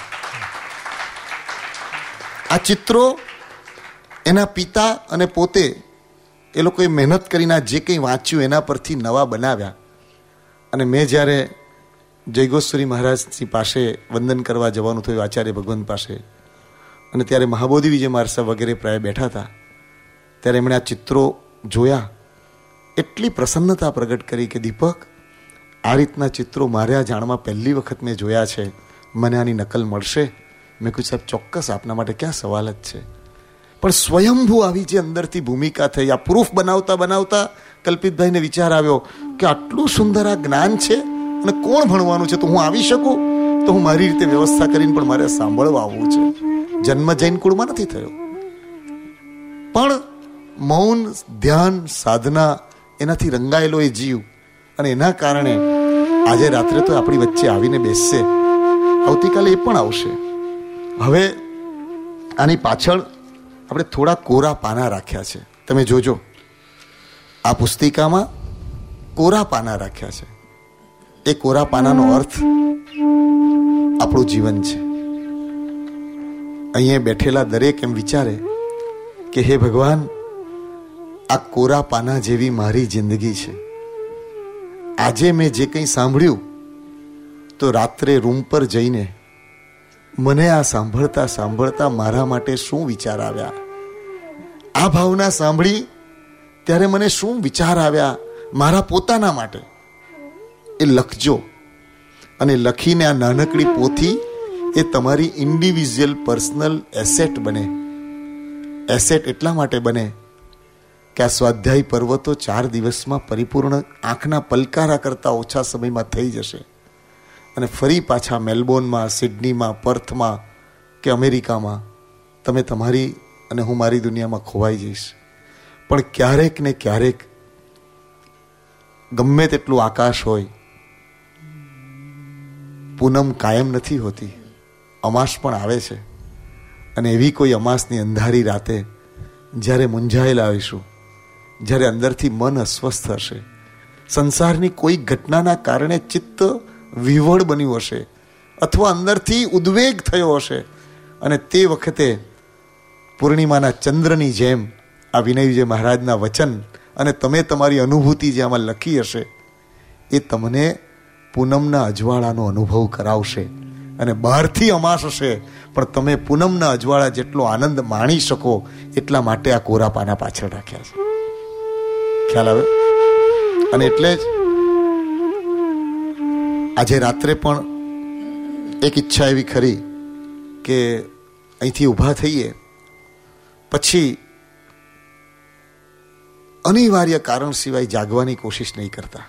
આ ચિત્રો એના પિતા અને પોતે એ લોકોએ મહેનત કરીને જે કંઈ વાંચ્યું એના પરથી નવા બનાવ્યા. અને મેં જ્યારે જયગોસ્વરી મહારાજની પાસે વંદન કરવા જવાનું થયું, આચાર્ય ભગવંત પાસે, અને ત્યારે મહાબોધિ વિજય મહારાજ વગેરે પ્રાય બેઠા હતા, ત્યારે એમણે આ ચિત્રો જોયા. એટલી પ્રસન્નતા પ્રગટ કરી કે દીપક, આ રીતના ચિત્રો મારે આ જાણમાં પહેલી વખત મેં જોયા છે, મને આની નકલ મળશે? મેં કહ્યું સાહેબ ચોક્કસ, આપના માટે ક્યાં સવાલ જ છે. પણ સ્વયંભૂ આવી જે અંદરથી ભૂમિકા થઈ, આ પ્રૂફ બનાવતા બનાવતા કલ્પિતભાઈને વિચાર આવ્યો કે આટલું સુંદર આ જ્ઞાન છે અને કોણ ભણવાનું છે, તો હું આવી શકું, તો હું મારી રીતે વ્યવસ્થા કરીને પણ મારે સાંભળવા આવવું છે. જન્મ જૈન કુળમાં નથી થયો, પણ મૌન, ધ્યાન, સાધના એનાથી રંગાયેલો એ જીવ, અને એના કારણે આજે રાત્રે તો આપણી વચ્ચે આવીને બેસશે, આવતીકાલે એ પણ આવશે. હવે આની પાછળ આપણે થોડા કોરા પાના રાખ્યા છે. તમે જોજો, આ પુસ્તિકામાં કોરા પાના રાખ્યા છે. એ કોરા પાનાનો અર્થ આપણું જીવન છે. અહીંયા બેઠેલા દરેક એમ વિચારે કે હે ભગવાન, આ કોરા પાના જેવી મારી જિંદગી છે. આજે મેં જે કંઈ સાંભળ્યું, તો રાત્રે રૂમ પર જઈને મને આ સાંભળતા સાંભળતા મારા માટે શું વિચાર આવ્યા, આ ભાવના સાંભળી ત્યારે મને શું વિચાર આવ્યા મારા પોતાના માટે, એ લખજો. અને લખીને આ નાનકડી પોથી એ તમારી ઇન્ડિવિજ્યુઅલ પર્સનલ એસેટ બને. એસેટ એટલા માટે બને કે આ સ્વાધ્યાય પર્વ તો ચાર દિવસમાં પરિપૂર્ણ આંખના પલકારા કરતાં ઓછા સમયમાં થઈ જશે. અને ફરી પાછા મેલબોર્નમાં, સિડનીમાં, પર્થમાં કે અમેરિકામાં તમે તમારી અને હું મારી દુનિયામાં ખોવાઈ જઈશ. પણ ક્યારેક ને ક્યારેક ગમે તેટલું આકાશ હોય, પૂનમ કાયમ નથી હોતી, અમાસ પણ આવે છે. અને એવી કોઈ અમાસની અંધારી રાતે જ્યારે મૂંઝાયેલા આવીશું, જ્યારે અંદરથી મન અસ્વસ્થ હશે, સંસારની કોઈ ઘટનાના કારણે ચિત્ત વિવળ બન્યું હશે, અથવા અંદરથી ઉદ્વેગ થયો હશે, અને તે વખતે પૂર્ણિમાના ચંદ્રની જેમ આ વિનય વિજય મહારાજના વચન અને તમે તમારી અનુભૂતિ જે આમાં લખી હશે, એ તમને પૂનમના અજવાળાનો અનુભવ કરાવશે. અને બહારથી અમાસ હશે, પણ તમે પૂનમના અજવાળા જેટલો આનંદ માણી શકો એટલા માટે આ કોરા પાના પાછળ રાખ્યા છે. ખ્યાલ આવે? અને એટલે જ આજે રાત્રે પણ એક ઈચ્છા એવી ખરી કે અહીંથી ઊભા થઈએ પછી અનિવાર્ય કારણ સિવાય જાગવાની કોશિશ નહીં કરતા.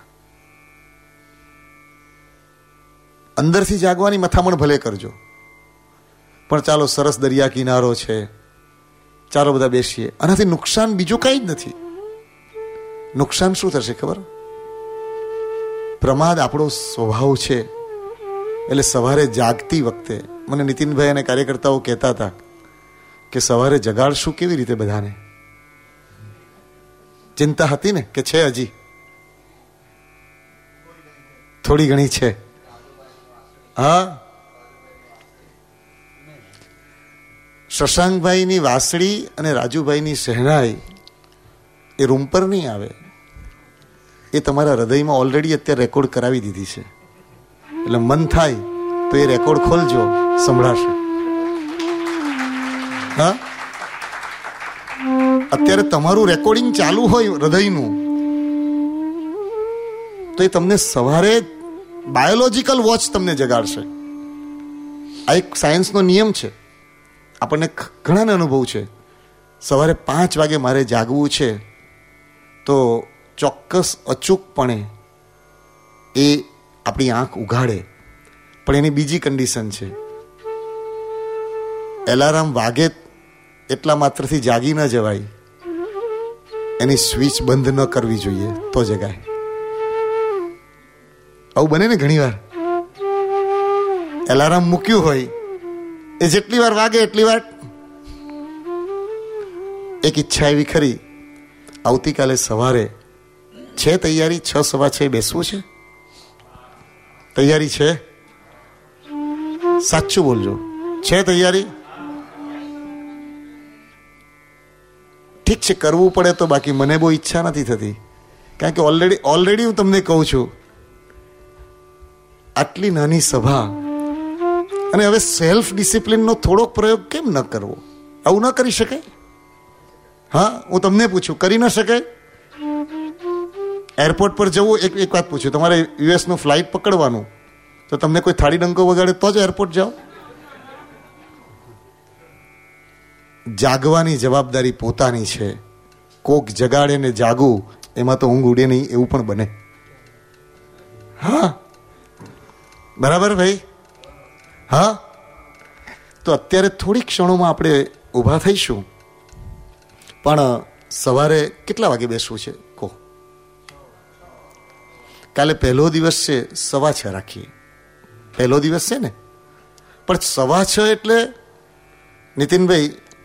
અંદરથી જાગવાની મથામણ ભલે કરજો, પણ ચાલો સરસ દરિયા કિનારો છે, ચાલો બધા બેસીએ. આનાથી નુકસાન બીજું કંઈ જ નથી. નુકસાન શું થશે ખબર? પ્રમાદ આપણો સ્વભાવ છે. એટલે સવારે જાગતી વખતે મને નીતિનભાઈ અને કાર્યકર્તાઓ કહેતા હતા કે સવારે જગાડશું કેવી રીતે બધાને? ચિંતા હતી ને કે છે? હજી થોડી ઘણી છે. હા, શશાંકભાઈની વાસળી અને રાજુભાઈની શહેનાઈ એ રૂમ પર નહીં આવે, એ તમારા હૃદયમાં ઓલરેડી અત્યારે રેકોર્ડ કરાવી દીધી છે. એટલે મન થાય તો એ રેકોર્ડ ખોલજો, સંભળાશે. હા, અત્યારે તમારું રેકોર્ડિંગ ચાલુ હોય હૃદયનું, તો એ તમને સવારે બાયોલોજીકલ વોચ તમને જગાડશે. આ એક સાયન્સનો નિયમ છે, આપણને ઘણાને અનુભવ છે. સવારે પાંચ વાગે મારે જાગવું છે તો ચોક્કસ અચૂકપણે એ આપણી આંખ ઉઘાડે. પણ એની બીજી કન્ડિશન છે, એલાર્મ વાગે એટલા માત્રથી જાગી ન જવાય. એની સ્વિચ બંધ ન કરવી જોઈએ તો જગાય. આવું બને ને ઘણી વાર. એલાર્મ મૂક્યું હોય એ જેટલી વાર વાગે એટલી વાર. એક ઈચ્છા એવી ખરી, આવતીકાલે સવારે છે તૈયારી? છ સવા છ બેસવું છે? તૈયારી છે? સાચું બોલજો, છે તૈયારી? ઠીક છે, કરવું પડે તો. બાકી મને બહુ ઈચ્છા નથી થતી, કારણ કે ઓલરેડી ઓલરેડી હું તમને કહું છું, આટલી નાની સભા અને હવે સેલ્ફ ડિસિપ્લિનનો થોડોક પ્રયોગ કેમ ન કરવો? આવું ન કરી શકાય? હા, હું તમને પૂછું, કરી ન શકાય? એરપોર્ટ પર જવું, એક એક વાત પૂછું, તમારે યુએસ નું ફ્લાઇટ પકડવાનું, તો તમને કોઈ થાળી ડંકો વગાડે તો જ એરપોર્ટ જાઓ? જાગવાની જવાબદારી પોતાની છે. કોક જગાડે ને જાગવું, એમાં તો ઊંઘ ઉડે નહીં એવું પણ બને. હા, બરાબર ભાઈ? હા, તો અત્યારે થોડી ક્ષણોમાં આપણે ઊભા થઈશું, પણ સવારે કેટલા વાગે બેસવું છે કહો? કાલે પહેલો દિવસ છે, સવા છ રાખીએ. પહેલો દિવસ છે ને, પણ સવા છ એટલે નીતિનભાઈ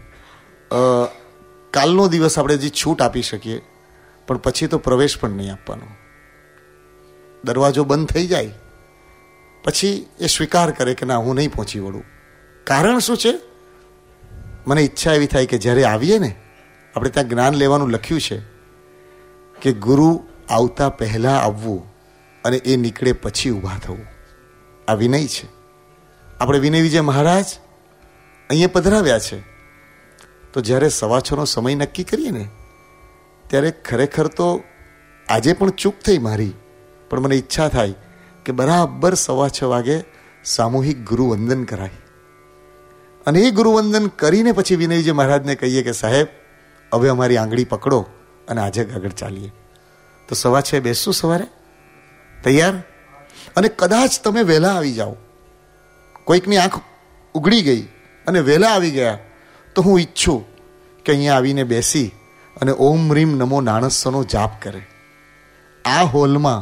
કાલનો દિવસ આપણે હજી છૂટ આપી શકીએ, પણ પછી તો પ્રવેશ પણ નહીં આપવાનો. દરવાજો બંધ થઈ જાય પછી એ સ્વીકાર કરે કે ના, હું નહીં પહોંચી વળું. કારણ શું છે? મને ઈચ્છા એવી થાય કે જ્યારે આવીએ ને, આપણે ત્યાં જ્ઞાન લેવાનું લખ્યું છે કે ગુરુ આવતા પહેલા આવવું અને એ નીકળે પછી ઊભા થવું. આ વિનય છે. આપણે વિનય વિજય મહારાજ અહીંયા પધરાવ્યા છે. તો જ્યારે સવા છ નો સમય નક્કી કરીએ ને, ત્યારે ખરેખર તો આજે પણ ચૂક થઈ મારી, પણ મને ઈચ્છા થાય કે બરાબર સવા છ વાગે સામૂહિક ગુરુવંદન કરાય, અને એ ગુરુવંદન કરીને પછી વિનય વિજય મહારાજને કહીએ કે સાહેબ, હવે અમારી આંગળી પકડો અને આજે આગળ ચાલીએ. તો સવા છ બેસશું સવારે? તૈયાર? અને કદાચ તમે વહેલા આવી જાઓ, કોઈકની આંખ ઉઘડી ગઈ અને વહેલા આવી ગયા, તો હું ઈચ્છું કે અહીંયા આવીને બેસી અને ઓમ રીમ નમો નાણસ્સનો જાપ કરે. આ હોલમાં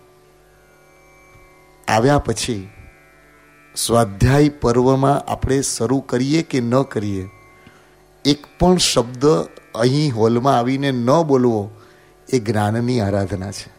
આવ્યા પછી સ્વાધ્યાય પર્વમાં આપણે શરૂ કરીએ કે ન કરીએ, એક પણ શબ્દ અહીં હોલમાં આવીને ન બોલવો એ જ્ઞાનની આરાધના છે.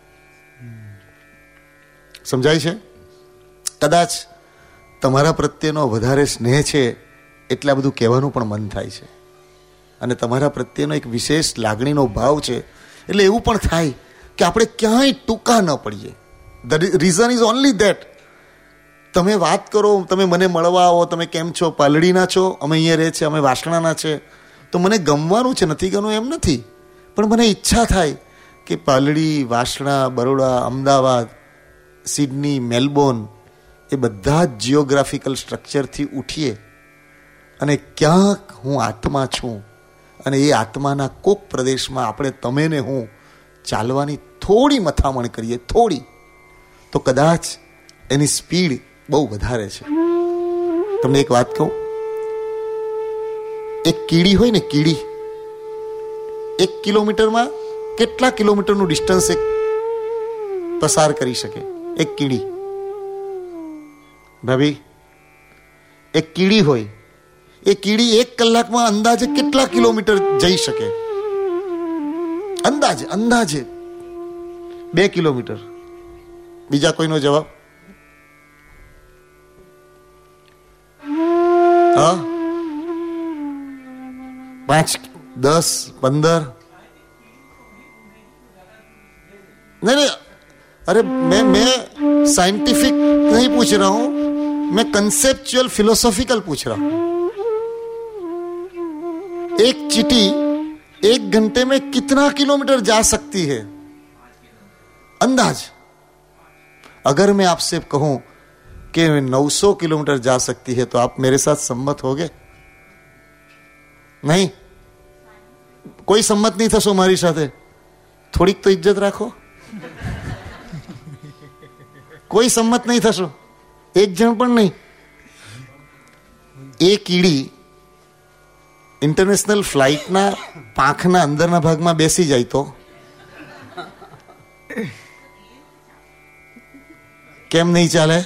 સમજાય છે? કદાચ તમારા પ્રત્યેનો વધારે સ્નેહ છે એટલે આ બધું કહેવાનું પણ મન થાય છે, અને તમારા પ્રત્યેનો એક વિશેષ લાગણીનો ભાવ છે એટલે એવું પણ થાય કે આપણે ક્યાંય ટૂંકા ન પડીએ. The reason is only that. તમે વાત કરો, તમે મને મળવા આવો, તમે કેમ છો? પાલડીના છો? અમે અહીંયા રહે છે, અમે વાસણાના છે. તો મને ગમવાનું છે, નથી ગમવું એમ નથી, પણ મને ઈચ્છા થાય કે પાલડી, વાસણા, બરોડા, અમદાવાદ, સિડની, મેલબોર્ન, એ બધા જ જિયોગ્રાફિકલ સ્ટ્રક્ચરથી ઉઠીએ અને ક્યાંક હું આત્મા છું, અને એ આત્માના કોક પ્રદેશમાં આપણે તમે ને હું ચાલવાની થોડી મથામણ કરીએ, થોડી, તો કદાચ એની સ્પીડ બહુ વધારે છે. તમને એક વાત કહું, એક કીડી હોય ને, કીડી એક કિલોમીટરમાં કેટલા કિલોમીટરનું ડિસ્ટન્સ એક પસાર કરી શકે? એક કીડી, ભાભી, એક કીડી હોય, એ કીડી એક કલાકમાં અંદાજે કેટલા કિલોમીટર જઈ શકે? અંદાજે અંદાજે બે કિલોમીટર. બીજા કોઈનો જવાબ? હા, પાંચ, દસ, પંદર? नहीं नहीं, अरे मैं मैं साइंटिफिक नहीं पूछ रहा हूं, मैं कंसेप्चुअल फिलोसॉफिकल पूछ रहा हूं. एक चींटी एक घंटे में कितना किलोमीटर जा सकती है अंदाज? अगर मैं आपसे कहूं कि नौ सौ किलोमीटर जा सकती है तो आप मेरे साथ सम्मत होगे? नहीं, कोई सम्मत नहीं थशो मारी साथे? થોડીક તો ઇજ્જત રાખો. કોઈ સંમત નહીં થશો, એક જણ પણ નહીં. એ કીડી ઇન્ટરનેશનલ ફ્લાઇટના પાંખના અંદરના ભાગમાં બેસી જાય તો કેમ નહીં ચાલે?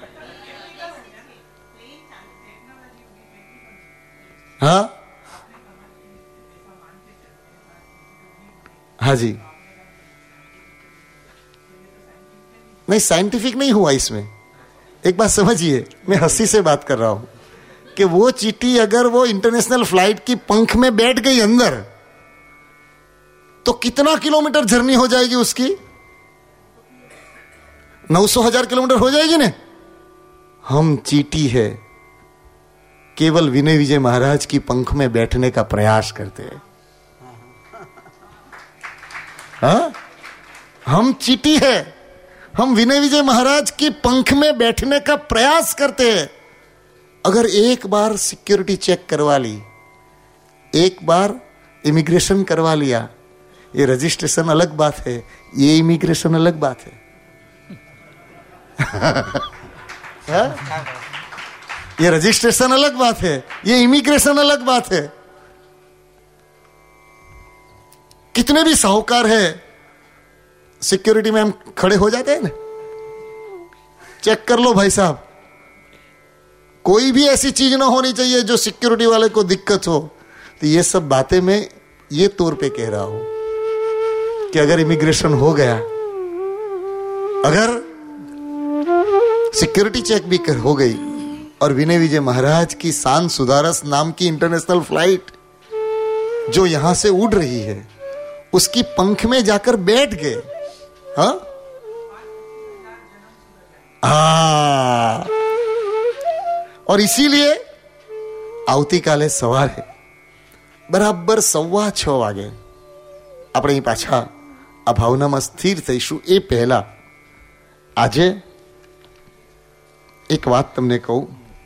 हाँ हाँ जी, नहीं साइंटिफिक नहीं हुआ इसमें। एक बात समझिए, मैं हंसी से बात कर रहा हूं कि वो चींटी अगर वो इंटरनेशनल फ्लाइट की पंख में बैठ गई अंदर तो कितना किलोमीटर जर्नी हो जाएगी उसकी? नौ सौ हजार किलोमीटर हो जाएगी ना। हम चींटी है, केवल विनय विजय महाराज की पंख में बैठने का प्रयास करते हैं। हाँ? हम चींटी है, हम विनय विजय महाराज की पंख में बैठने का प्रयास करते हैं। अगर एक बार सिक्योरिटी चेक करवा ली, एक बार इमिग्रेशन करवा लिया, ये रजिस्ट्रेशन अलग बात है, ये इमिग्रेशन अलग बात है। हाँ? ये रजिस्ट्रेशन अलग बात है, ये इमिग्रेशन अलग बात है। कितने भी साहूकार है, सिक्योरिटी में हम खड़े हो जाते हैं ना, चेक कर लो भाई साहब, कोई भी ऐसी चीज ना होनी चाहिए जो सिक्योरिटी वाले को दिक्कत हो। तो ये सब बातें मैं ये तौर पे कह रहा हूं कि अगर इमिग्रेशन हो गया, अगर सिक्योरिटी चेक भी कर हो गई और विनय विजय महाराज की शान सुधारस नाम की इंटरनेशनल फ्लाइट जो यहां से उड़ रही है उसकी पंख में जाकर बैठ गए, हाँ हाँ, और इसीलिए આવતીકાલે સવારે બરાબર સવા છ વાગે આપણે પાછા આ ભાવનામાં સ્થિર થઈશું। એ પહેલા આજે એક વાત તમને કહું,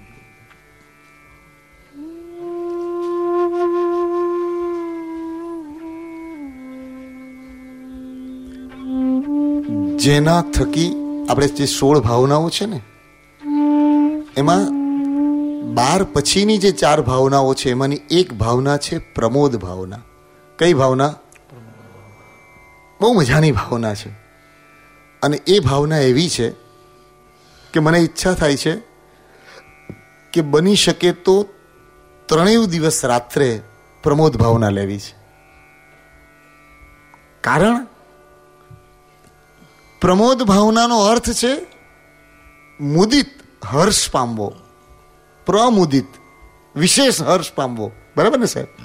જેના થકી આપણે જે સોળ ભાવનાઓ છે ને એમાં બાર પછીની જે ચાર ભાવનાઓ છે એમાંની એક ભાવના છે પ્રમોદ ભાવના। કઈ ભાવના? બહુ મજાની ભાવના છે અને એ ભાવના એવી છે કે મને ઈચ્છા થાય છે કે બની શકે તો ત્રણેય દિવસ રાત્રે પ્રમોદ ભાવના લેવી છે। કારણ પ્રમોદ ભાવનાનો અર્થ છે મુદિત હર્ષ પામવો, પ્રમુદિત વિશેષ હર્ષ પામવો, બરાબર ને સાહેબ?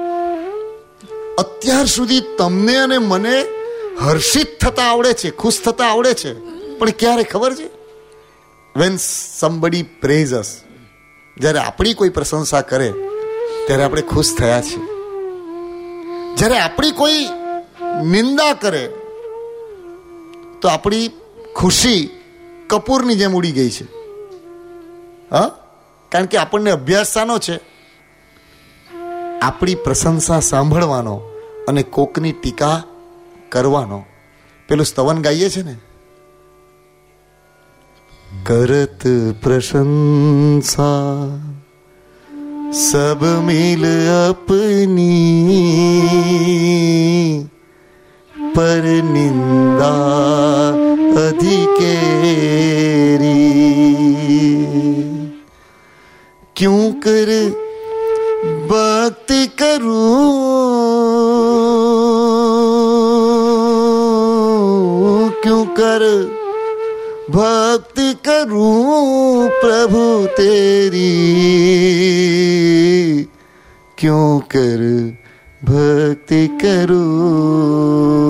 અત્યાર સુધી તમને અને મને હર્ષિત થતા આવડે છે, ખુશ થતા આવડે છે, પણ ક્યારે ખબર છે? વેન સમબડી પ્રેઝ અસ, જ્યારે આપણી કોઈ પ્રશંસા કરે ત્યારે આપણે ખુશ થયા છીએ, જ્યારે આપણી કોઈ નિંદા કરે તો આપણી ખુશી કપૂરની જેમ ઉડી ગઈ છે। હા, કારણ કે આપણને અભ્યાસ શાનો છે? આપણી પ્રશંસા સાંભળવાનો અને કોકની ટીકા કરવાનો। પેલું સ્તવન ગાઈએ છે ને, કરત પ્રશંસા સબ મિલ અપની पर निंदा अधिकेरी, क्यों कर भक्ति करूं, क्यों कर भक्ति करूं प्रभु तेरी, क्यों कर भक्ति करूं।